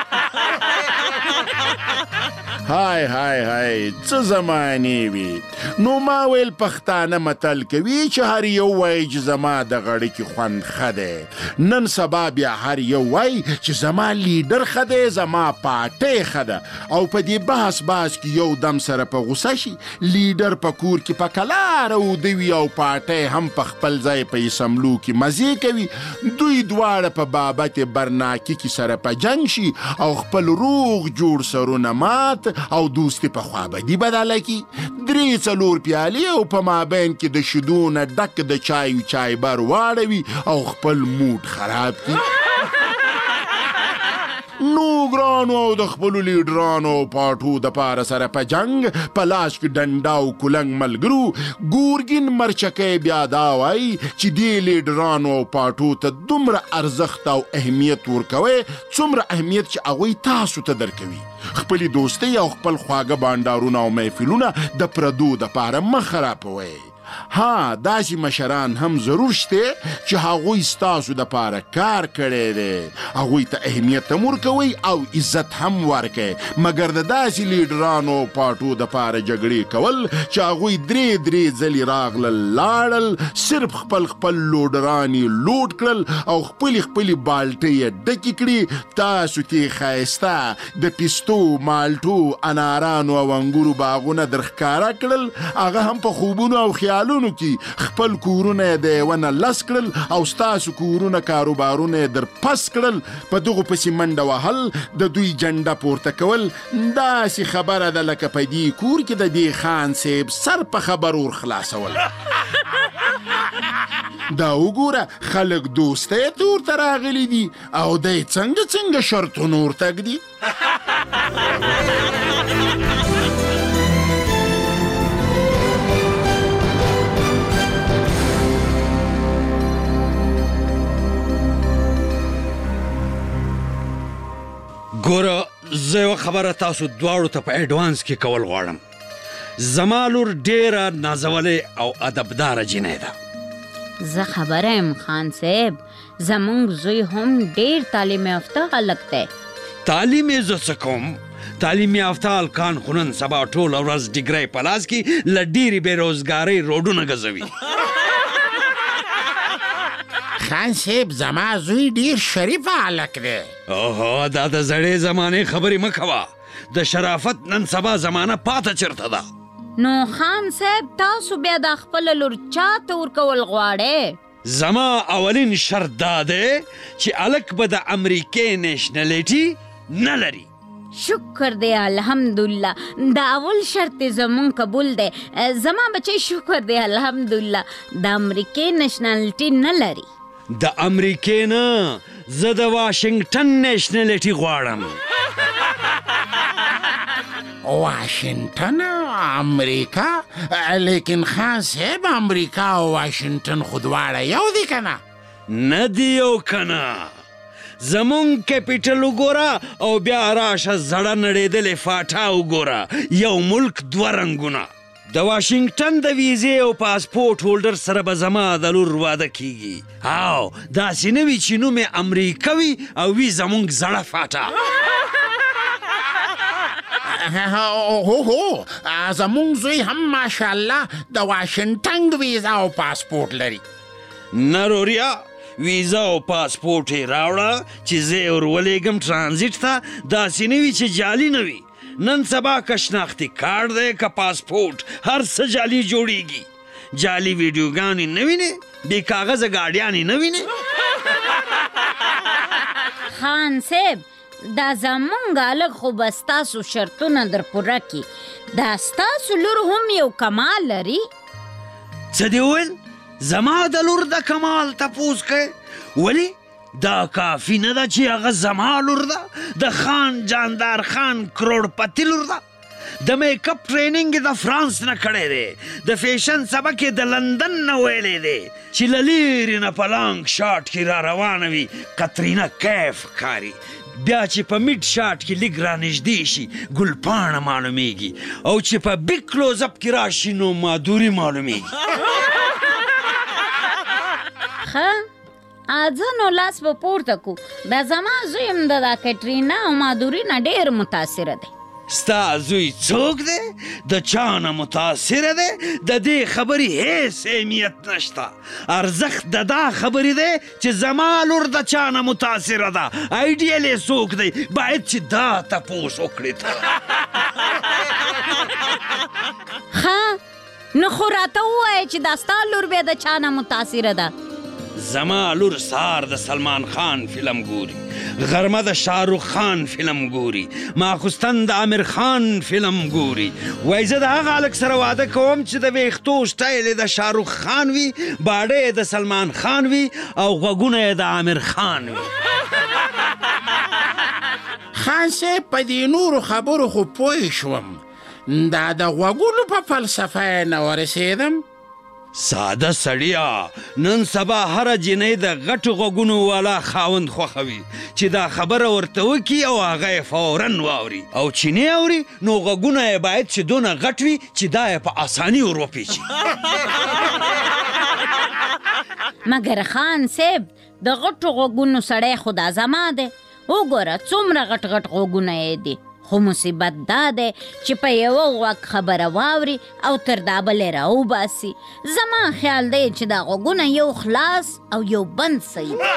Speaker 3: های های های څه زمانې وي. نو ما ویل پښتانه متل کوي چې هر یو وایي چې زما د غړي کې خوند ښه دی. نن سبا بیا هر یو وایي چې زما لیډر ښه دی، زما پارټۍ ښه ده. او په دې بحث کې یو دم سره په غوسه شي. لیډر په کور کې په کلاره ودوي او پارټۍ هم په خپل ځای په اسمبلو کې مزې کوي. دوی دواړه په بابت برناکي کې سره په جنګ شي او خپل روغ جوړ سرونه مات او دوستي په خوابدي بدله کی. 3-4 پیالې او په مابین کې د شیدو نه ډک د چای بر واړوي او خپل موډ خراب کی. نو ګرانو او د خپلو لیډرانو پاټو د پاره سره په جنګ په لاس کې ډنډا او کلنګ ملګرو ګورګین مرچکی بیا دا وایي چې دې لیډرانو او پاټو ته دومره ارزښت او اهمیت ورکوي څومره اهمیت چې هغوی تاسو ته درکوي. خپلې دوستۍ او خپل خواږه بانډارونه او محفلونه د پردو د پاره مه خرابوئ. ها داسې مشران هم ضرور شته چې هغوی ستاسو د پاره کار کړی دی، هغوی ته اهمیت هم ورکوئ او عزت هم ورکئ. مګر د داسې لیډرانو پاټو د پاره جګړې کول چې هغوی 3 ځلې راغلل لاړل، صرف خپل لوډران یې لوډ کړل او خپلې بالټۍ یې ډکې کړي. تاسو ته ښایسته د پیستو مالټو انارانو او انګورو باغونه در ښکاره کړل، هغه هم په خوبونو او خیالونو کې خپل کورونه د ونه لس کړل او ستاسو کورونه کاروبارونه در پس کړل. په دغو پسې منډه وهل د دوی جنډه پورته کول داسې خبره ده لکه په دې کور کې د دې خان صاحب سر په خبر ور خلاصول. دا وګوره خلک دوستۍ تور ته راغلي دي او دی څنګه شرطونه ورته ږدي.
Speaker 8: ګوره زه یوه خبره تاسو دواړو ته په اډوانس کې کول غواړم. زما لور ډېره نازولې او ادبداره جینۍ ده.
Speaker 9: زه خبره یم خان صاحب، زمونږ زوی هم ډېر تعلیم یافته هلک دی.
Speaker 8: تعلیم یې زه څه کوم؟ تعلیم یافته هلکان خو نن سبا ټوله ورځ ډیګری په لاس کې له ډېرې بېروزګارۍ روډونه ګزوي.
Speaker 3: خان صاحب زما زوی ډېر شریف هلک دی.
Speaker 8: اوهو دا د زړې زمانې خبرې مه کوه. د شرافت نن سبا زمانه پاته چېرته ده؟
Speaker 9: نو خان صاحب تاسو بیا د خپله لور چاته ورکول غواړئ؟
Speaker 8: زما اولین شرط دا دی چې هلک به د امریکې نیشنلیټي نه لري.
Speaker 9: شکر دی الحمدلله، دا اول شرط زمون قبول دی. زما بچی شکر دی الحمدلله د امریکې نیشنلیټي نه لري.
Speaker 8: د امریکې نه، زه د واشنګټن نیشنلیټي غواړم.
Speaker 3: واشنگټن امریکا؟ لیکن خان صاحب امریکا او واشنگټن خو دواړه یو دي که نه؟
Speaker 8: نه دی یو که نه. زمونږ کیپیټل وګوره او بیا راشه زړه نړېدلې فاټا وګوره. یو ملک دوه رنګونه. د واشنگټن د ویزې او پاسپورټ هولډر سره به زما د لور واده کیږي. او داسې نه وي چې نوم یې امریکا وي او وي زمونږ زړه فاټا.
Speaker 3: هو زمونږ زوی هم ماشاءالله د واشنگټن ویزا او پاسپورټ لري.
Speaker 8: نه روریا، ویزا او پاسپورټ یې راوړه چې زه یې ورولېږم ټرانزیټ ته. داسې نه وي چې جعلي نه وي. نن سبا که شناختي کارت دی که پاسپورټ، هر څه جعلي جوړیږي. جعلي ویډیوګانې نه وینې، بې کاغذه ګاډیانې نه وینې.
Speaker 9: خان صاحب دا زمونږ هلک خو به ستاسو شرطونه در پوره کړي. دا ستاسو لور هم یو کمال لري.
Speaker 8: څه دې وویل؟ زما د لور د کمال تپوس کوې؟ ولې؟ دا کافي نه ده چې هغه زما لور ده؟ د خان جاندار خان کروڑپتی لور ده؟ د میک اپ ټریننګ د فرانس نه کړی دی. د فیشن سبق یې د لندن نه ویلی دی چې له لرې نه په لانګ شاټ کې را روانه وي کترینا کیف ښکاري. بیا چې په میډ شاټ کې لږ رانږدې شي ګلپاڼه معلومیږي، او چې په بیګ کلوز اپ کې راشي نو مادوري معلومیږي.
Speaker 9: ښه ځه نو لاس به پورته کړو. دا زما زوی هم د دا کټرینا او مادوري نه ډېر متاثره دی.
Speaker 8: ستا زوی څوک دی؟ د چا نه متاثره دی؟ د دې خبرې هیڅ اهمیت نشته. ارزښت د دا خبرې دی چې زما لور د چا نه متاثره ده. آیډیل یې څوک دی؟ باید چې دا تپوس وکړې ته.
Speaker 9: ښه نو خو راته ووایه چې دا ستا لور بیا د چا نه متاثره ده؟
Speaker 8: زما لور سهار د سلمان خان فلم ګوري، غرمه د شاهرخ خان فلم ګوري، ماخوستن د عامر خان فلم ګوري. وایي زه د هغه هلک سره واده کوم چې د ویښتو سټایل یې د شاهرخ خان وي، باډه یې د سلمان خان وي او غوږونه یې د عامر خان وي.
Speaker 3: خان صاحب په دې نورو خبرو خو پوه شوم، دا د غوږونو په فلسفه یې نه ورسېدم.
Speaker 8: ساده سړیا، نن سبا هره جنۍ د غټو غوږونو والا خاوند خوښوي چې دا خبره ورته وکړي او هغه یې فوراً واوري، او چې نه اوري نو غوږونه یې باید چې دونه غټ وي چې دا یې په اساني ور وپیچي.
Speaker 9: مګر خان صاحب د غټو غوږونو سړی خو دا زما دی. وګوره څومره غټ غټ غوږونه یې دي، خو مصیبت دا دی چې په یوه غوږ خبره واوري او تر دا بلې راوباسي. زما خیال دی چې دا غوږونه یو خلاص او یو بند صحیح دی.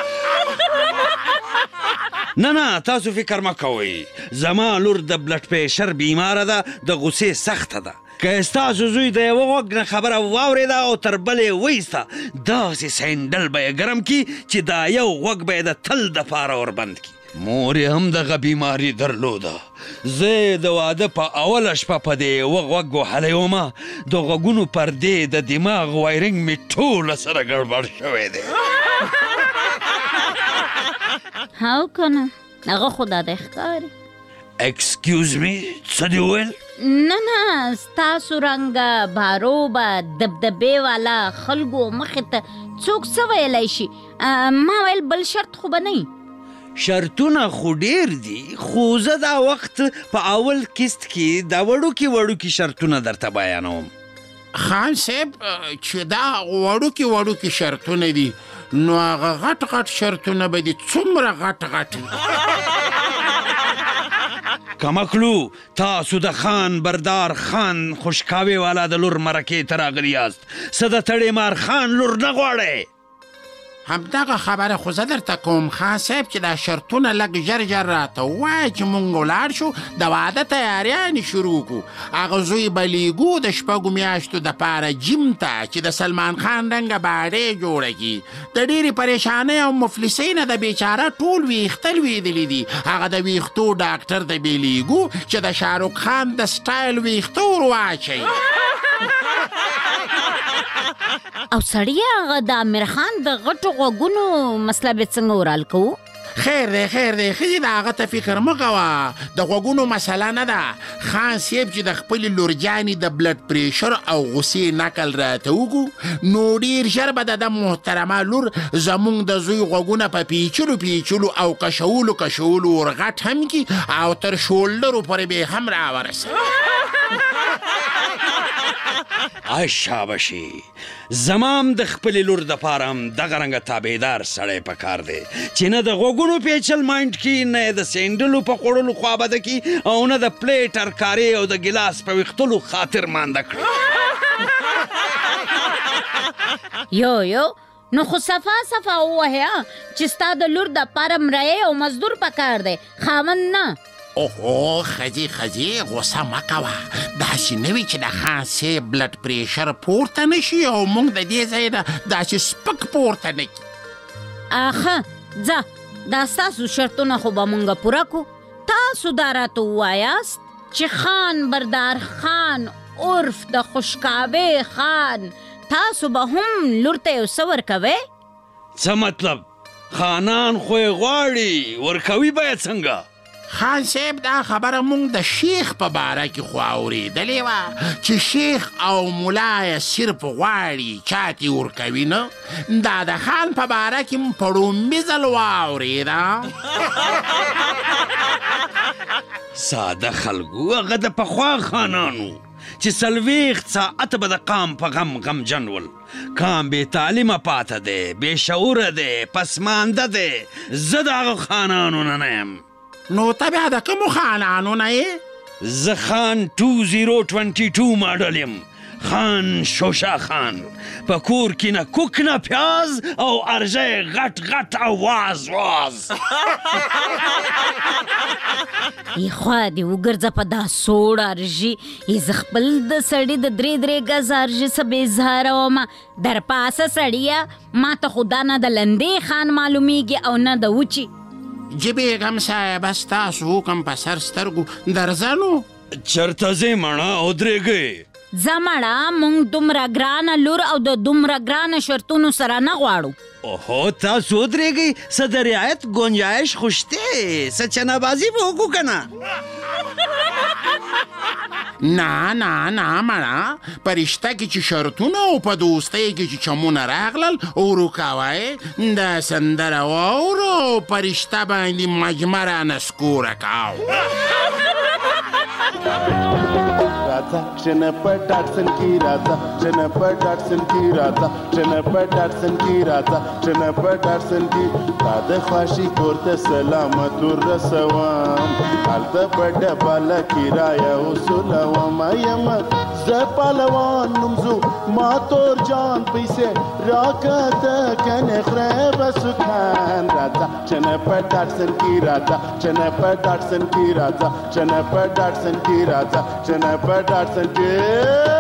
Speaker 8: نه تاسو فکر مه کوئ. زما لور د بلډ پریشر بیماره ده، د غصې سخته ده. که ستاسو زوی د یوه غوږ نه خبره واورېده او تر بلې ویسته، داسې سینډل به یې ګرم کړي چې دا یو غوږ به یې د تل دپاره وربند کړي. مور یې هم دغه بیماري درلوده. زه د واده په اوله شپه په دې یوه غوږ وهلی ومه، د غوږونو پردې د دماغ وایرنګ مې ټوله سره ګډوډ شوی دی.
Speaker 9: هاو که نه هغه خو دا دی ښکاري.
Speaker 8: ایکسکیوز می، څه دې وویل؟
Speaker 9: نه ستاسو رنګه باروبه دبدبې والا خلکو مخې ته څوک څه ویلی شي؟ ما ویل بل شرط خو به نه وي.
Speaker 8: شرطونه خو ډیر دي خو زه دا وخت په اول کیست کې دا وړوکي شرطونه درته بیانوم.
Speaker 3: خان صاحب چې دا وړوکي شرطونه دي نو هغه غټ شرطونه به دي څومره غټ
Speaker 8: کمکلو تاسو د خان بردار خان خوشکاوي والا د لور مرکې ته راغلي یاست څه د تړې مار خان لور نه غواړئ؟
Speaker 3: همدغه خبره خو زه درته کوم خان صاحب چې دا شرطونه لږ ژر راته ووایه چې مونږ ولاړ شو د واده تیاریانې شروع کړو. هغه زوی به لیږو د 6 میاشتو دپاره جیم ته چې د سلمان خان رنګه باډۍ جوړه کړي. د ډېرې پریشانۍ او مفلسۍ نه د بیچاره ټول ویښته لوېدلي دي. هغه د ویښتو ډاکټر ته به لیږو چې د شاهرخ خان د سټایل ویښته ور واچوي.
Speaker 9: او سړی هغه د امیر خان د غټو غوږونو مسله به څنګه ورال کوو؟
Speaker 3: خیر دی ښځې د هغه ته فکر مه کوه، د غوږونو مسله نه ده. خان صاحب چې د خپلې لورجانې د بلډ پریشر او غصې نقل راته وکړو نو ډېر ژر به د محترمه لور زموږ د زوی غوږونه په پیچلو او کشولو ورغټ هم کي او تر شولډرو پورې به هم راورسوي.
Speaker 8: شاباشي زمام د خپلې لور دپاره هم دغه رنګه تابعدار سړی پکار دی چې نه د غوږونو پیچل مایند کی نه د سینډلو په خوړلو خوابده کی او نه د پلیټ ترکاري او د ګلاس په ویښتلو خاطر مانده کړي.
Speaker 9: یو نو خو صفا ووایه چې ستا د لور دپاره مریی او مزدور پکار دی، خاوند نه.
Speaker 3: اوهو ښځې غوسه مه کوه، داسې نه وي چې د خان صاحب بلډ پریشر پورته نه شي او موږ د دې ځای نه داسې سپک پورته نه کړي.
Speaker 9: آخه ځه دا ستاسو شرطونه خو به مونږ پوره کړو. تاسو دا راته ووایاست چې خان بردار خان عرف د خوشکاوي خان تاسو به هم لور ته یو څه ورکوئ؟
Speaker 8: څه مطلب؟ خانان خو یې غواړي ورکوي باید څنګه؟
Speaker 3: خان صاحب دا خبره مونږ د شیخ په باره کې خو اورېدلې وه چې شیخ او ملا یې صرف غواړي چاته ورکوي نه. دا د خان په باره کې م په ړومبي ځل واورېده.
Speaker 8: ساده خلکو هغه د پخوا خانانو چې 40 ساعت به د قام په غم جنول. قام بې تعلیمه پاته دی، بې شعوره دی، پسمانده دی. زه د هغه خانانو نه یم.
Speaker 3: نو ته بیا د کومو خانانو نه یې؟
Speaker 8: زه خان 2022 ماډل یم، خان شوشا خان. په کور کې نه کوک نه پیاز او ارژه غټ او واز.
Speaker 9: ای خوا دې وګرځه په دا سوړ ارژي. زه خپل د سړي د 3 ګز ارژي څه بېزاره ومه. در پاسه سړیه ما ته خو دا نه د لندې خان معلومیږي او نه د وچي.
Speaker 3: بیګم صاحب ستاسو حکم په سر سترګو درځنو.
Speaker 8: چرته ځې مړه ودرېږئ؟
Speaker 9: ځه مړه مونږ دومره ګرانه لور او د دومره ګرانه شرطونو سره نه غواړو.
Speaker 8: اوهو تاسو ودرېږئ، څه د رعایت ګنجایش خو شته، څه چنهبازي به وکړو که نه؟
Speaker 3: نه مړه په رشته کې چې شرطونه او په دوستۍ کې چې چمونه راغلل ورکوئ. دا سندره واورو او په رشته باندې مجمره نسکوره کوو.
Speaker 10: راځه شنه په ډاټسن کې راځه، شنه په ډاټسن کې راځه، شنه په ډاټسن کې راځه، شنه په ډاټسن کې تا د خواشي کور ته سلامت ورسوم. هلته په ډبله کرایه وسولوم. یم زه پهلوان نوم زو ما تور جان پیسې راکته کنې خره به سکان. راځه شنه په ډاټسن کې راځه، شنه په ډاټسن کې راځه، شنه په ډاټسن کې راځه، شنه په ډاټسن کې.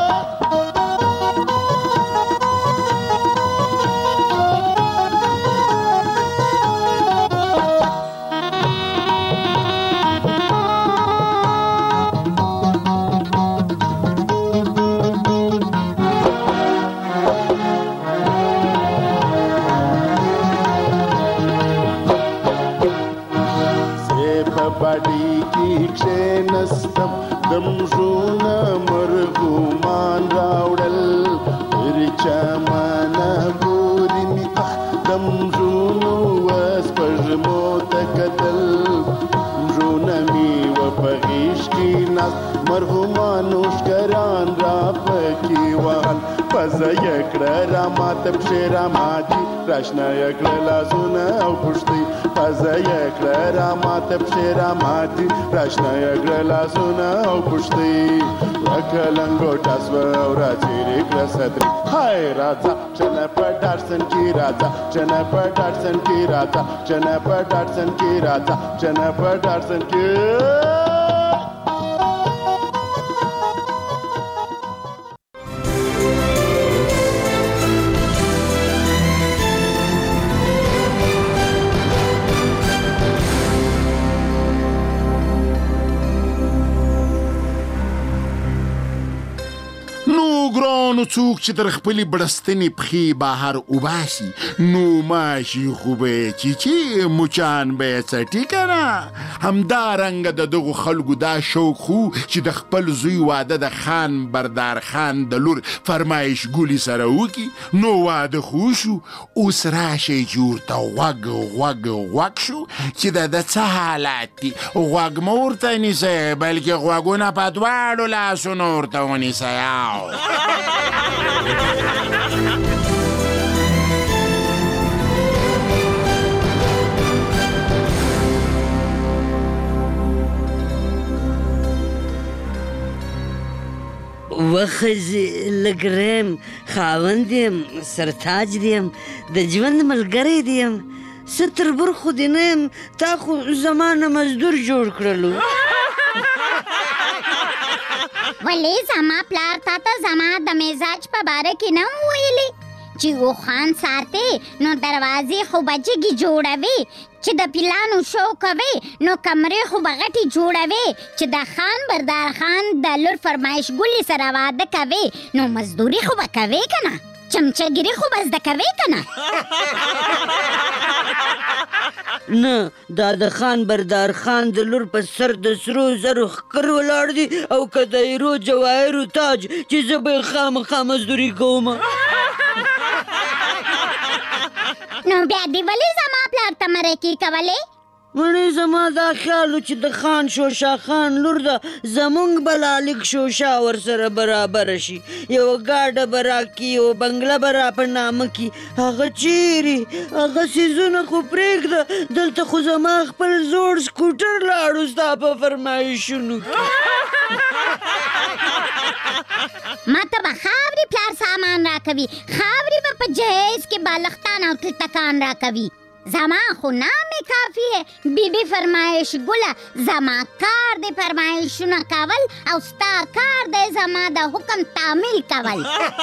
Speaker 10: باډي کې کښېنستم دمژونه مرغومان راوړل پر چمنه ګوري مې دمژونو وسپږمو پکې ناست مرحومان نوشګران را پکې وهل پزه یې کړه را ماته پښې را ماتي راشنه یې کړه لاسونه او پښتۍ پزه یې کړه را ماته پښې را ماتي راشنه یې کړه لاسونه او پښتۍ ورکه لنګوټه سوه او راڅېرې کړه صدرۍ های راځه چې نه په ډاټسن کې راځه چې نه په ډاټسن کې راځه چې نه په ډاټسن کې راځه چې نه په ډاټسن کې
Speaker 3: ګرانو څوک چې تر خپلې بړستنې پښې بهر وباسي نو ماشي خو به یې چیچي مچان به یې څټي که نه همدارنګه د دغو خلکو دا شوق خو چې د خپل زوی واده د خان بردار خان د لور فرمایش ګولي سره وکړي نو واده خو شو اوس راشئ چې ورته غوږ شو چې د څه حالات دي غوږ مه ورته نیسئ بلکې غوږونه په دواړو لاسونو ورته ونیسئ
Speaker 11: وخزي لګرم خاوند یم سرتاج دیم د ژوند ملګری دیم ستر بر خو دې نه یم تا خو زمانه مزدور جوړ کړلو
Speaker 12: ولې زما پلار تا ته زما د مزاج په باره کې نه ویلي چې و خان ساتي نو دروازې خو بچګي جوړوي چې د پلانو شو کوي نو کمرې خو بغټي جوړوي چې د خان بردار خان د لور فرمایش ګولي سره واده کوي نو مزدوري خو وکوي کنه چمچګيري خو بس د کوي کنه
Speaker 11: نه دا د خان بردار خان د لور په سر د سرو زرو خکر ولاړ دي او که د ایرو جواهرو تاج چې زه به خامخا مزدوري کوم
Speaker 12: نو بیا دې ولې زما پلار ته مرکې کولې
Speaker 11: مړې زما دا خیال و چې د خان شوشا خان لور ده زمونږ به لالک شوشا ورسره برابره شي یوه ګاډه به راکړي یوه بنګله به را په نامه کړي هغه چیرې هغه څیزونه خو پرېږده دلته خو زما خپل زوړ سکوټر لاړو ستا په فرمایشونو کې
Speaker 12: ما ته به خاورې پلار سامان راکوي خاورې به په جهیز کې بالښتان او تلتکان راکوي زما خو نامې کافي ہے بی فرمایش ګله زما کار د فرمایشونه کول او ستا کار د زما د حکم تعمیل کول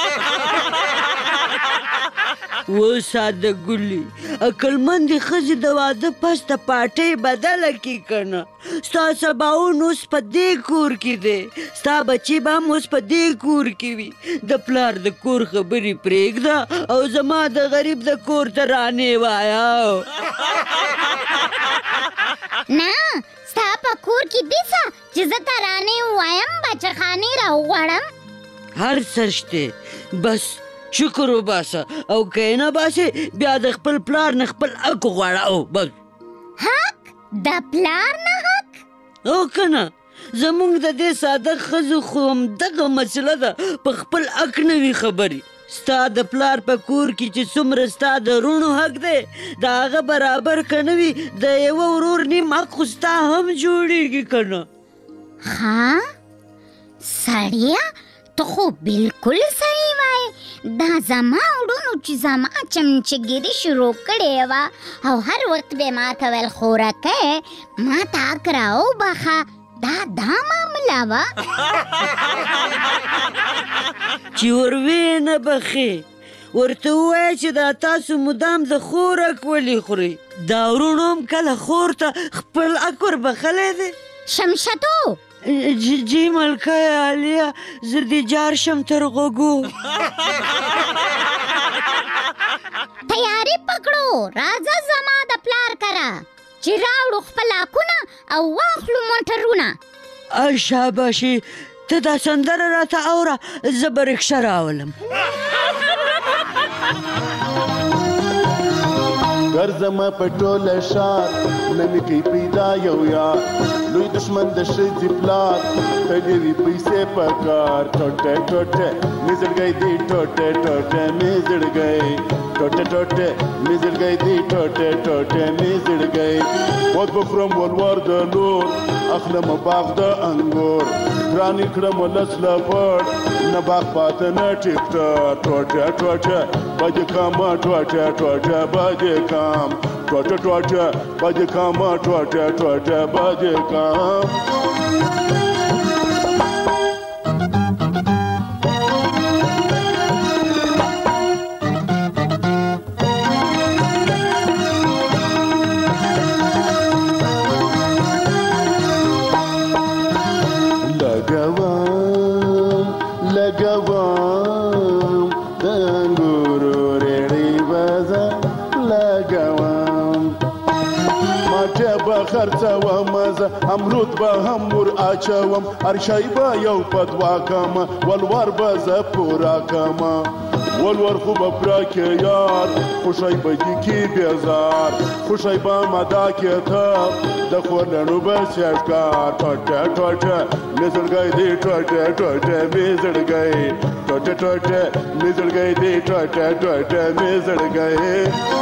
Speaker 11: و ساده ګلي عقلمندې ښځې د واده پس د پاټۍ بدله کړي که نه ستا سباون اوس په دې کور کې دی ستا بچي به هم اوس په دې کور کې وي د پلار د کور خبرې پرېږده او زما د غریب د کور ترانې وایه
Speaker 12: نه ستا په کور کې دي څه چې زه ترانې ووایم بچخانې راوغواړم
Speaker 11: هر څه شته بس شکر وباسه او که یې نه باسې بیا د خپل پلار نه خپل حق وغواړه او بس
Speaker 12: حق د پلار نه حق
Speaker 11: او که نه زمونږ د دې ساده ښځو خو همدغه مسله ده په خپل حق نه وي خبرې ستا د پلار په کور کې چې څومره ستا د روڼو حق دی د هغه برابر که نه وي د یوه ورور نیم حق خو ستا هم جوړېږي که نه
Speaker 12: ها سړیه ته خو بالکل صحیح وایې دا زما وړونو چې زما چمچګیري شروع کړې وه او هر وخت به ما ته ویل خورکۍ ما ته حق راوبخه دا معامله وه
Speaker 11: چې وروې نه بخې ورته ووایه چې دا تاسو مدام د خور حق ولې خورئ دا وروڼو هم کله خور ته خپل حق وربخلی دی
Speaker 12: شمشتو
Speaker 11: جی ملکه عالیه زه دې جار شم تر غوږو
Speaker 12: تیاری پکړو راځه زما د پلار کره چې راوړو خپل حقونه او واخلو موټرونه
Speaker 11: شاباشي ته دا سندره راته اوره زه به رکشه راولم
Speaker 10: که ورځم په ټوله شار نه مې کوي پیدا یو یار لوی دشمن د ښځې پلار تلې وي پیسې په کار ټوټه ټوټه مې زړګی دی ټوټه ټوټه مې زړګی ټوټه ټوټه مې زړګی دی ټوټه ټوټه مې زړګی وخت به خورم ولور د لور اخلم باغ د انګور ګرانې کړم لس لپړ نه باغ پاته نه ټیکټر ټوټه ټوټه بجې کام ټوټه ټوټه بجې کام ټوټه ټوټه بجې کام ټوټه ټوټه بجې کام خرڅوم زه امرود به هم ور اچوم هر شی به یو په دوا کم ولور به زه پوره کم ولور خو به پوره کې یار خوشی به دي کې بیزار خوشی به مدا کې ته د خورلڼو به سیشکار ټوټه ټوټه مې زړګی دی ټوټه ټوټه مې زړګی ټوټه ټوټه مې زړګی دی ټوټه ټوټه مې زړګی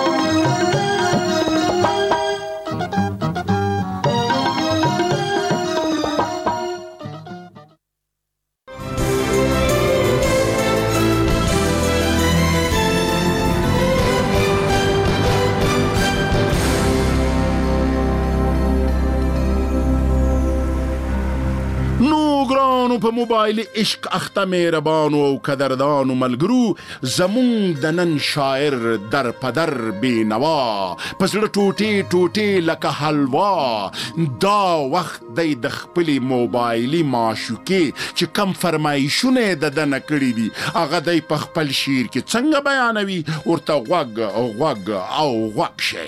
Speaker 3: په موبایل عشق اخته مهربانو او قدردانو ملګرو زمونږ د نن شاعر در پدر بینوا په زړه ټوټې ټوټې لکه حلوا دا وخت دی د خپلې موبایلي معشوقې چې کم فرمایشونه د ده نه کړي دي هغه دی په خپل شعر کې څنګه بیانوي ورته غوږ غوږ او غوږ شئ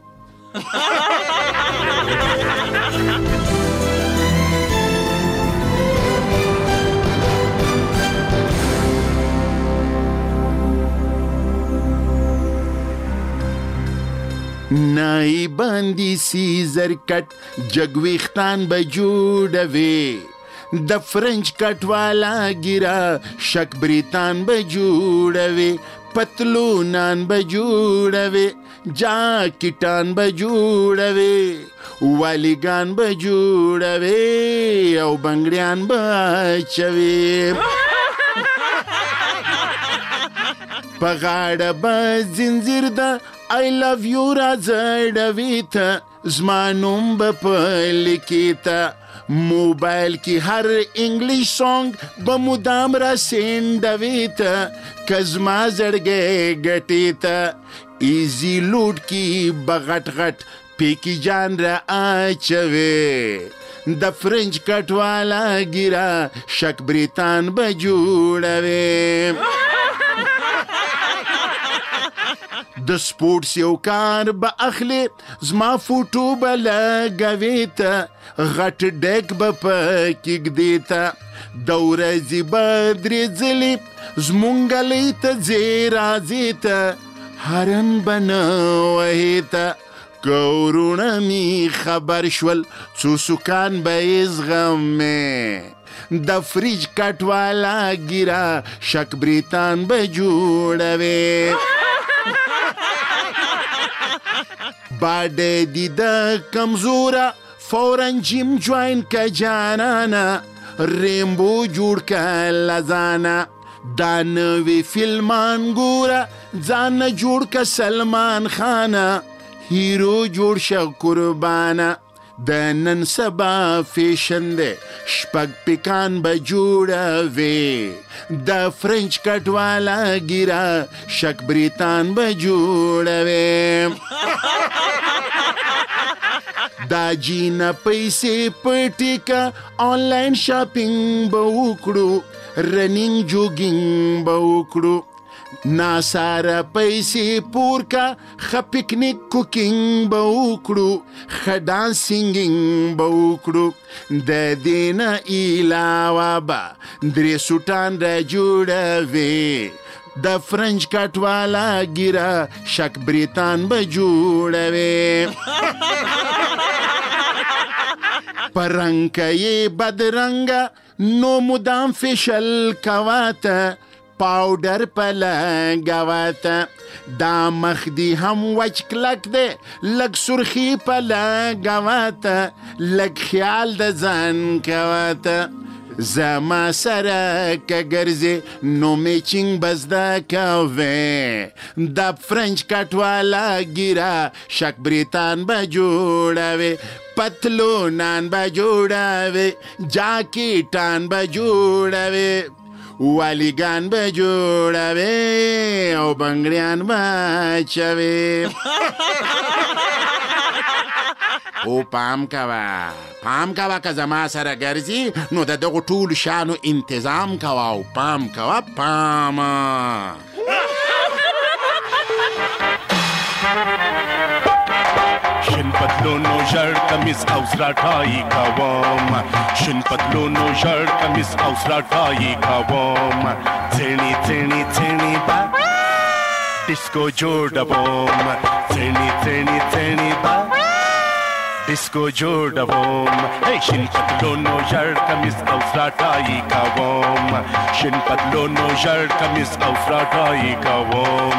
Speaker 3: نای باندې سی زرکټ جګويختان به جوړوي د فرنچ کټ والا ګیرا شک بریتان به جوړوي پتلونان به جوړوي جاکټان به جوړوي والیګان به جوړوي او بنگړیان به چوي په غاړه به زنځیر ده I love you راځړوي زما نوم به په لیکي ته موبایل کې هر انګلیش سانګ به مدام را سینډوي ته که زما زړګی ګټي ته ایزي لوډ کې به غټ غټ پیکی جان را اچوي د فرنچ کټ والا ګیرا شک بریتان به جوړوي د سپورټس یو کار به اخلي زما فوټو به لګوي ته غټ ډیک به پکې ږدي ته د ورځې به درې ځلې زمونږ ګلۍ ته ځې راځې ته هرن به نه وهې ته که وروڼه مې خبر شول څو سوکان به یې زغمې د فریج کټ والا ګیرا شک بریتان به جوړوي باډې دي د کمزوره فورن جیم جوین که جانانا ریمبو جوړ که لزانا دا نوی فلمان ګوره ځان جوړ که سلمان خانه هیرو جوړ شه قربانه د نن سبا فیشن دی شپږ پیکان به جوړوي د فرنچ کټ والا ګیرا شک بریتان به جوړوي دا جینا پیسې پټی کا آنلاین شاپینګ به وکړو رنینګ جوګینګ به وکړو ناساره پیسې پور کا ښه پکنیک کوکینګ به وکړو ښه ډانسینګینګ به وکړو د دې نه علاوه به درې سوټان را جوړوي د فرنچ کټ والا ګیره شک بریتان به جوړوي پرنګ یې بدرنګه نو مدام فشل کواته پاوډر په لګواته دا مخ دی هم وچ کلک دی لږ سرخي په لګواته لږ خیال د ځان کواته زما سره که ګرځې نو میچینګ بزده کوې د فرنچ کټ والا ګیره شک بریتان به جوړوي پتلونان به جوړوي جاکیټان به جوړوي والیګان به جوړوي او بنګړیان به اچوي او پام کوه که زما سره ګرځي نو د دغو ټولو شانو انتظام کوه او پام کوه
Speaker 10: شن پتلونو ژړ کمیس او سراټای کوم شن پتلونو ژړ کمیس او سراټای کوم څېړني با ډیسکو جوړوم څېړني با ډیسکو جوړوم شن پتلونو ژړ کمیس او سراټای کوم شن پتلونو ژړ کمیس او سراټای کوم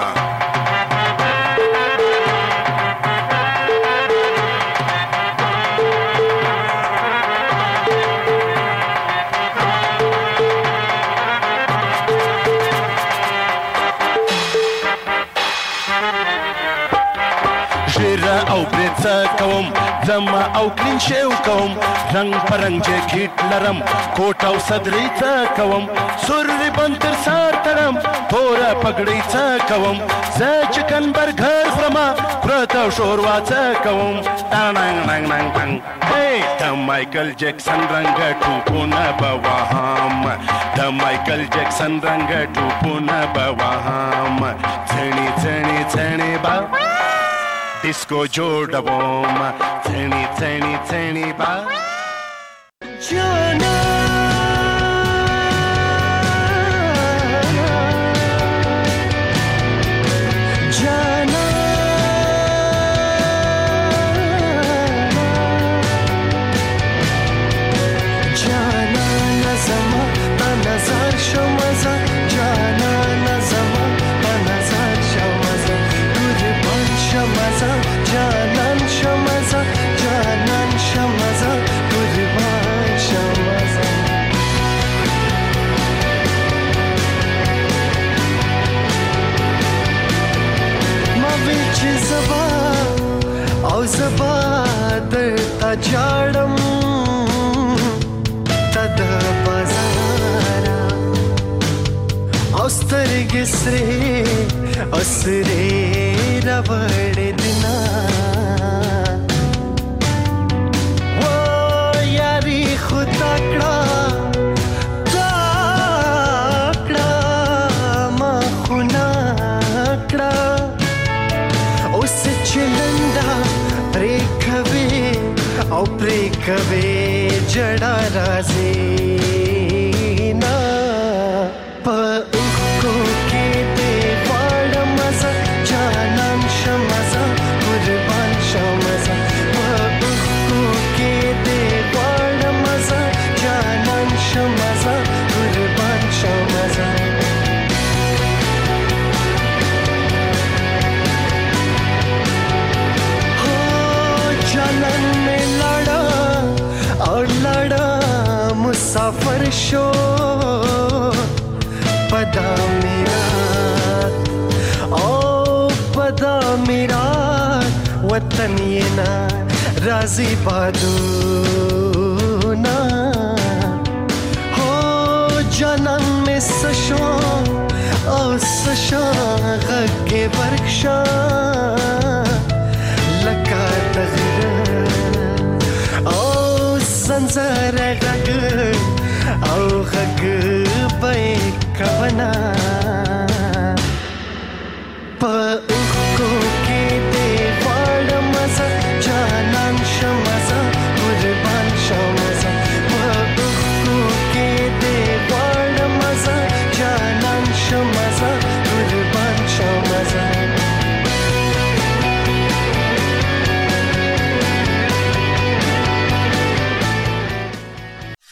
Speaker 10: او برېڅه کوم زما او کلین شیو کوم رنګ پرنګ جاکیټ لرم کوټ او صدرې څه کوم سور ریبن تر سر تړم توره پګړۍ څه کوم زه چکن برګر خورمه پرته او شوروا څه کوم د مایکل جکسن رنګه ټوپونه به وهم د مایکل جکسن رنګه ټوپونه به وهم څېړني به ډیسکو جوړوم څېړني با
Speaker 5: زبا درتا جاړم تد بازارا او سترګې سرې راوړې دینا و یاري خدا کړه ما خنا کړه اوس چلندا او پرې کوي جړا راځي نه په اوښکو کې دې غواړم مزه جانان شمزه قربان شمزه په اوښکو کې دې غواړم مزه جانان شمزه قربان شمزه جانان مسافر شو پدا میرا وطن یہ نا راضی بادونا ہو جانان میں سشو او سشا غگے برکشا لکا تغیر زنځر غږ او غږ به کونا په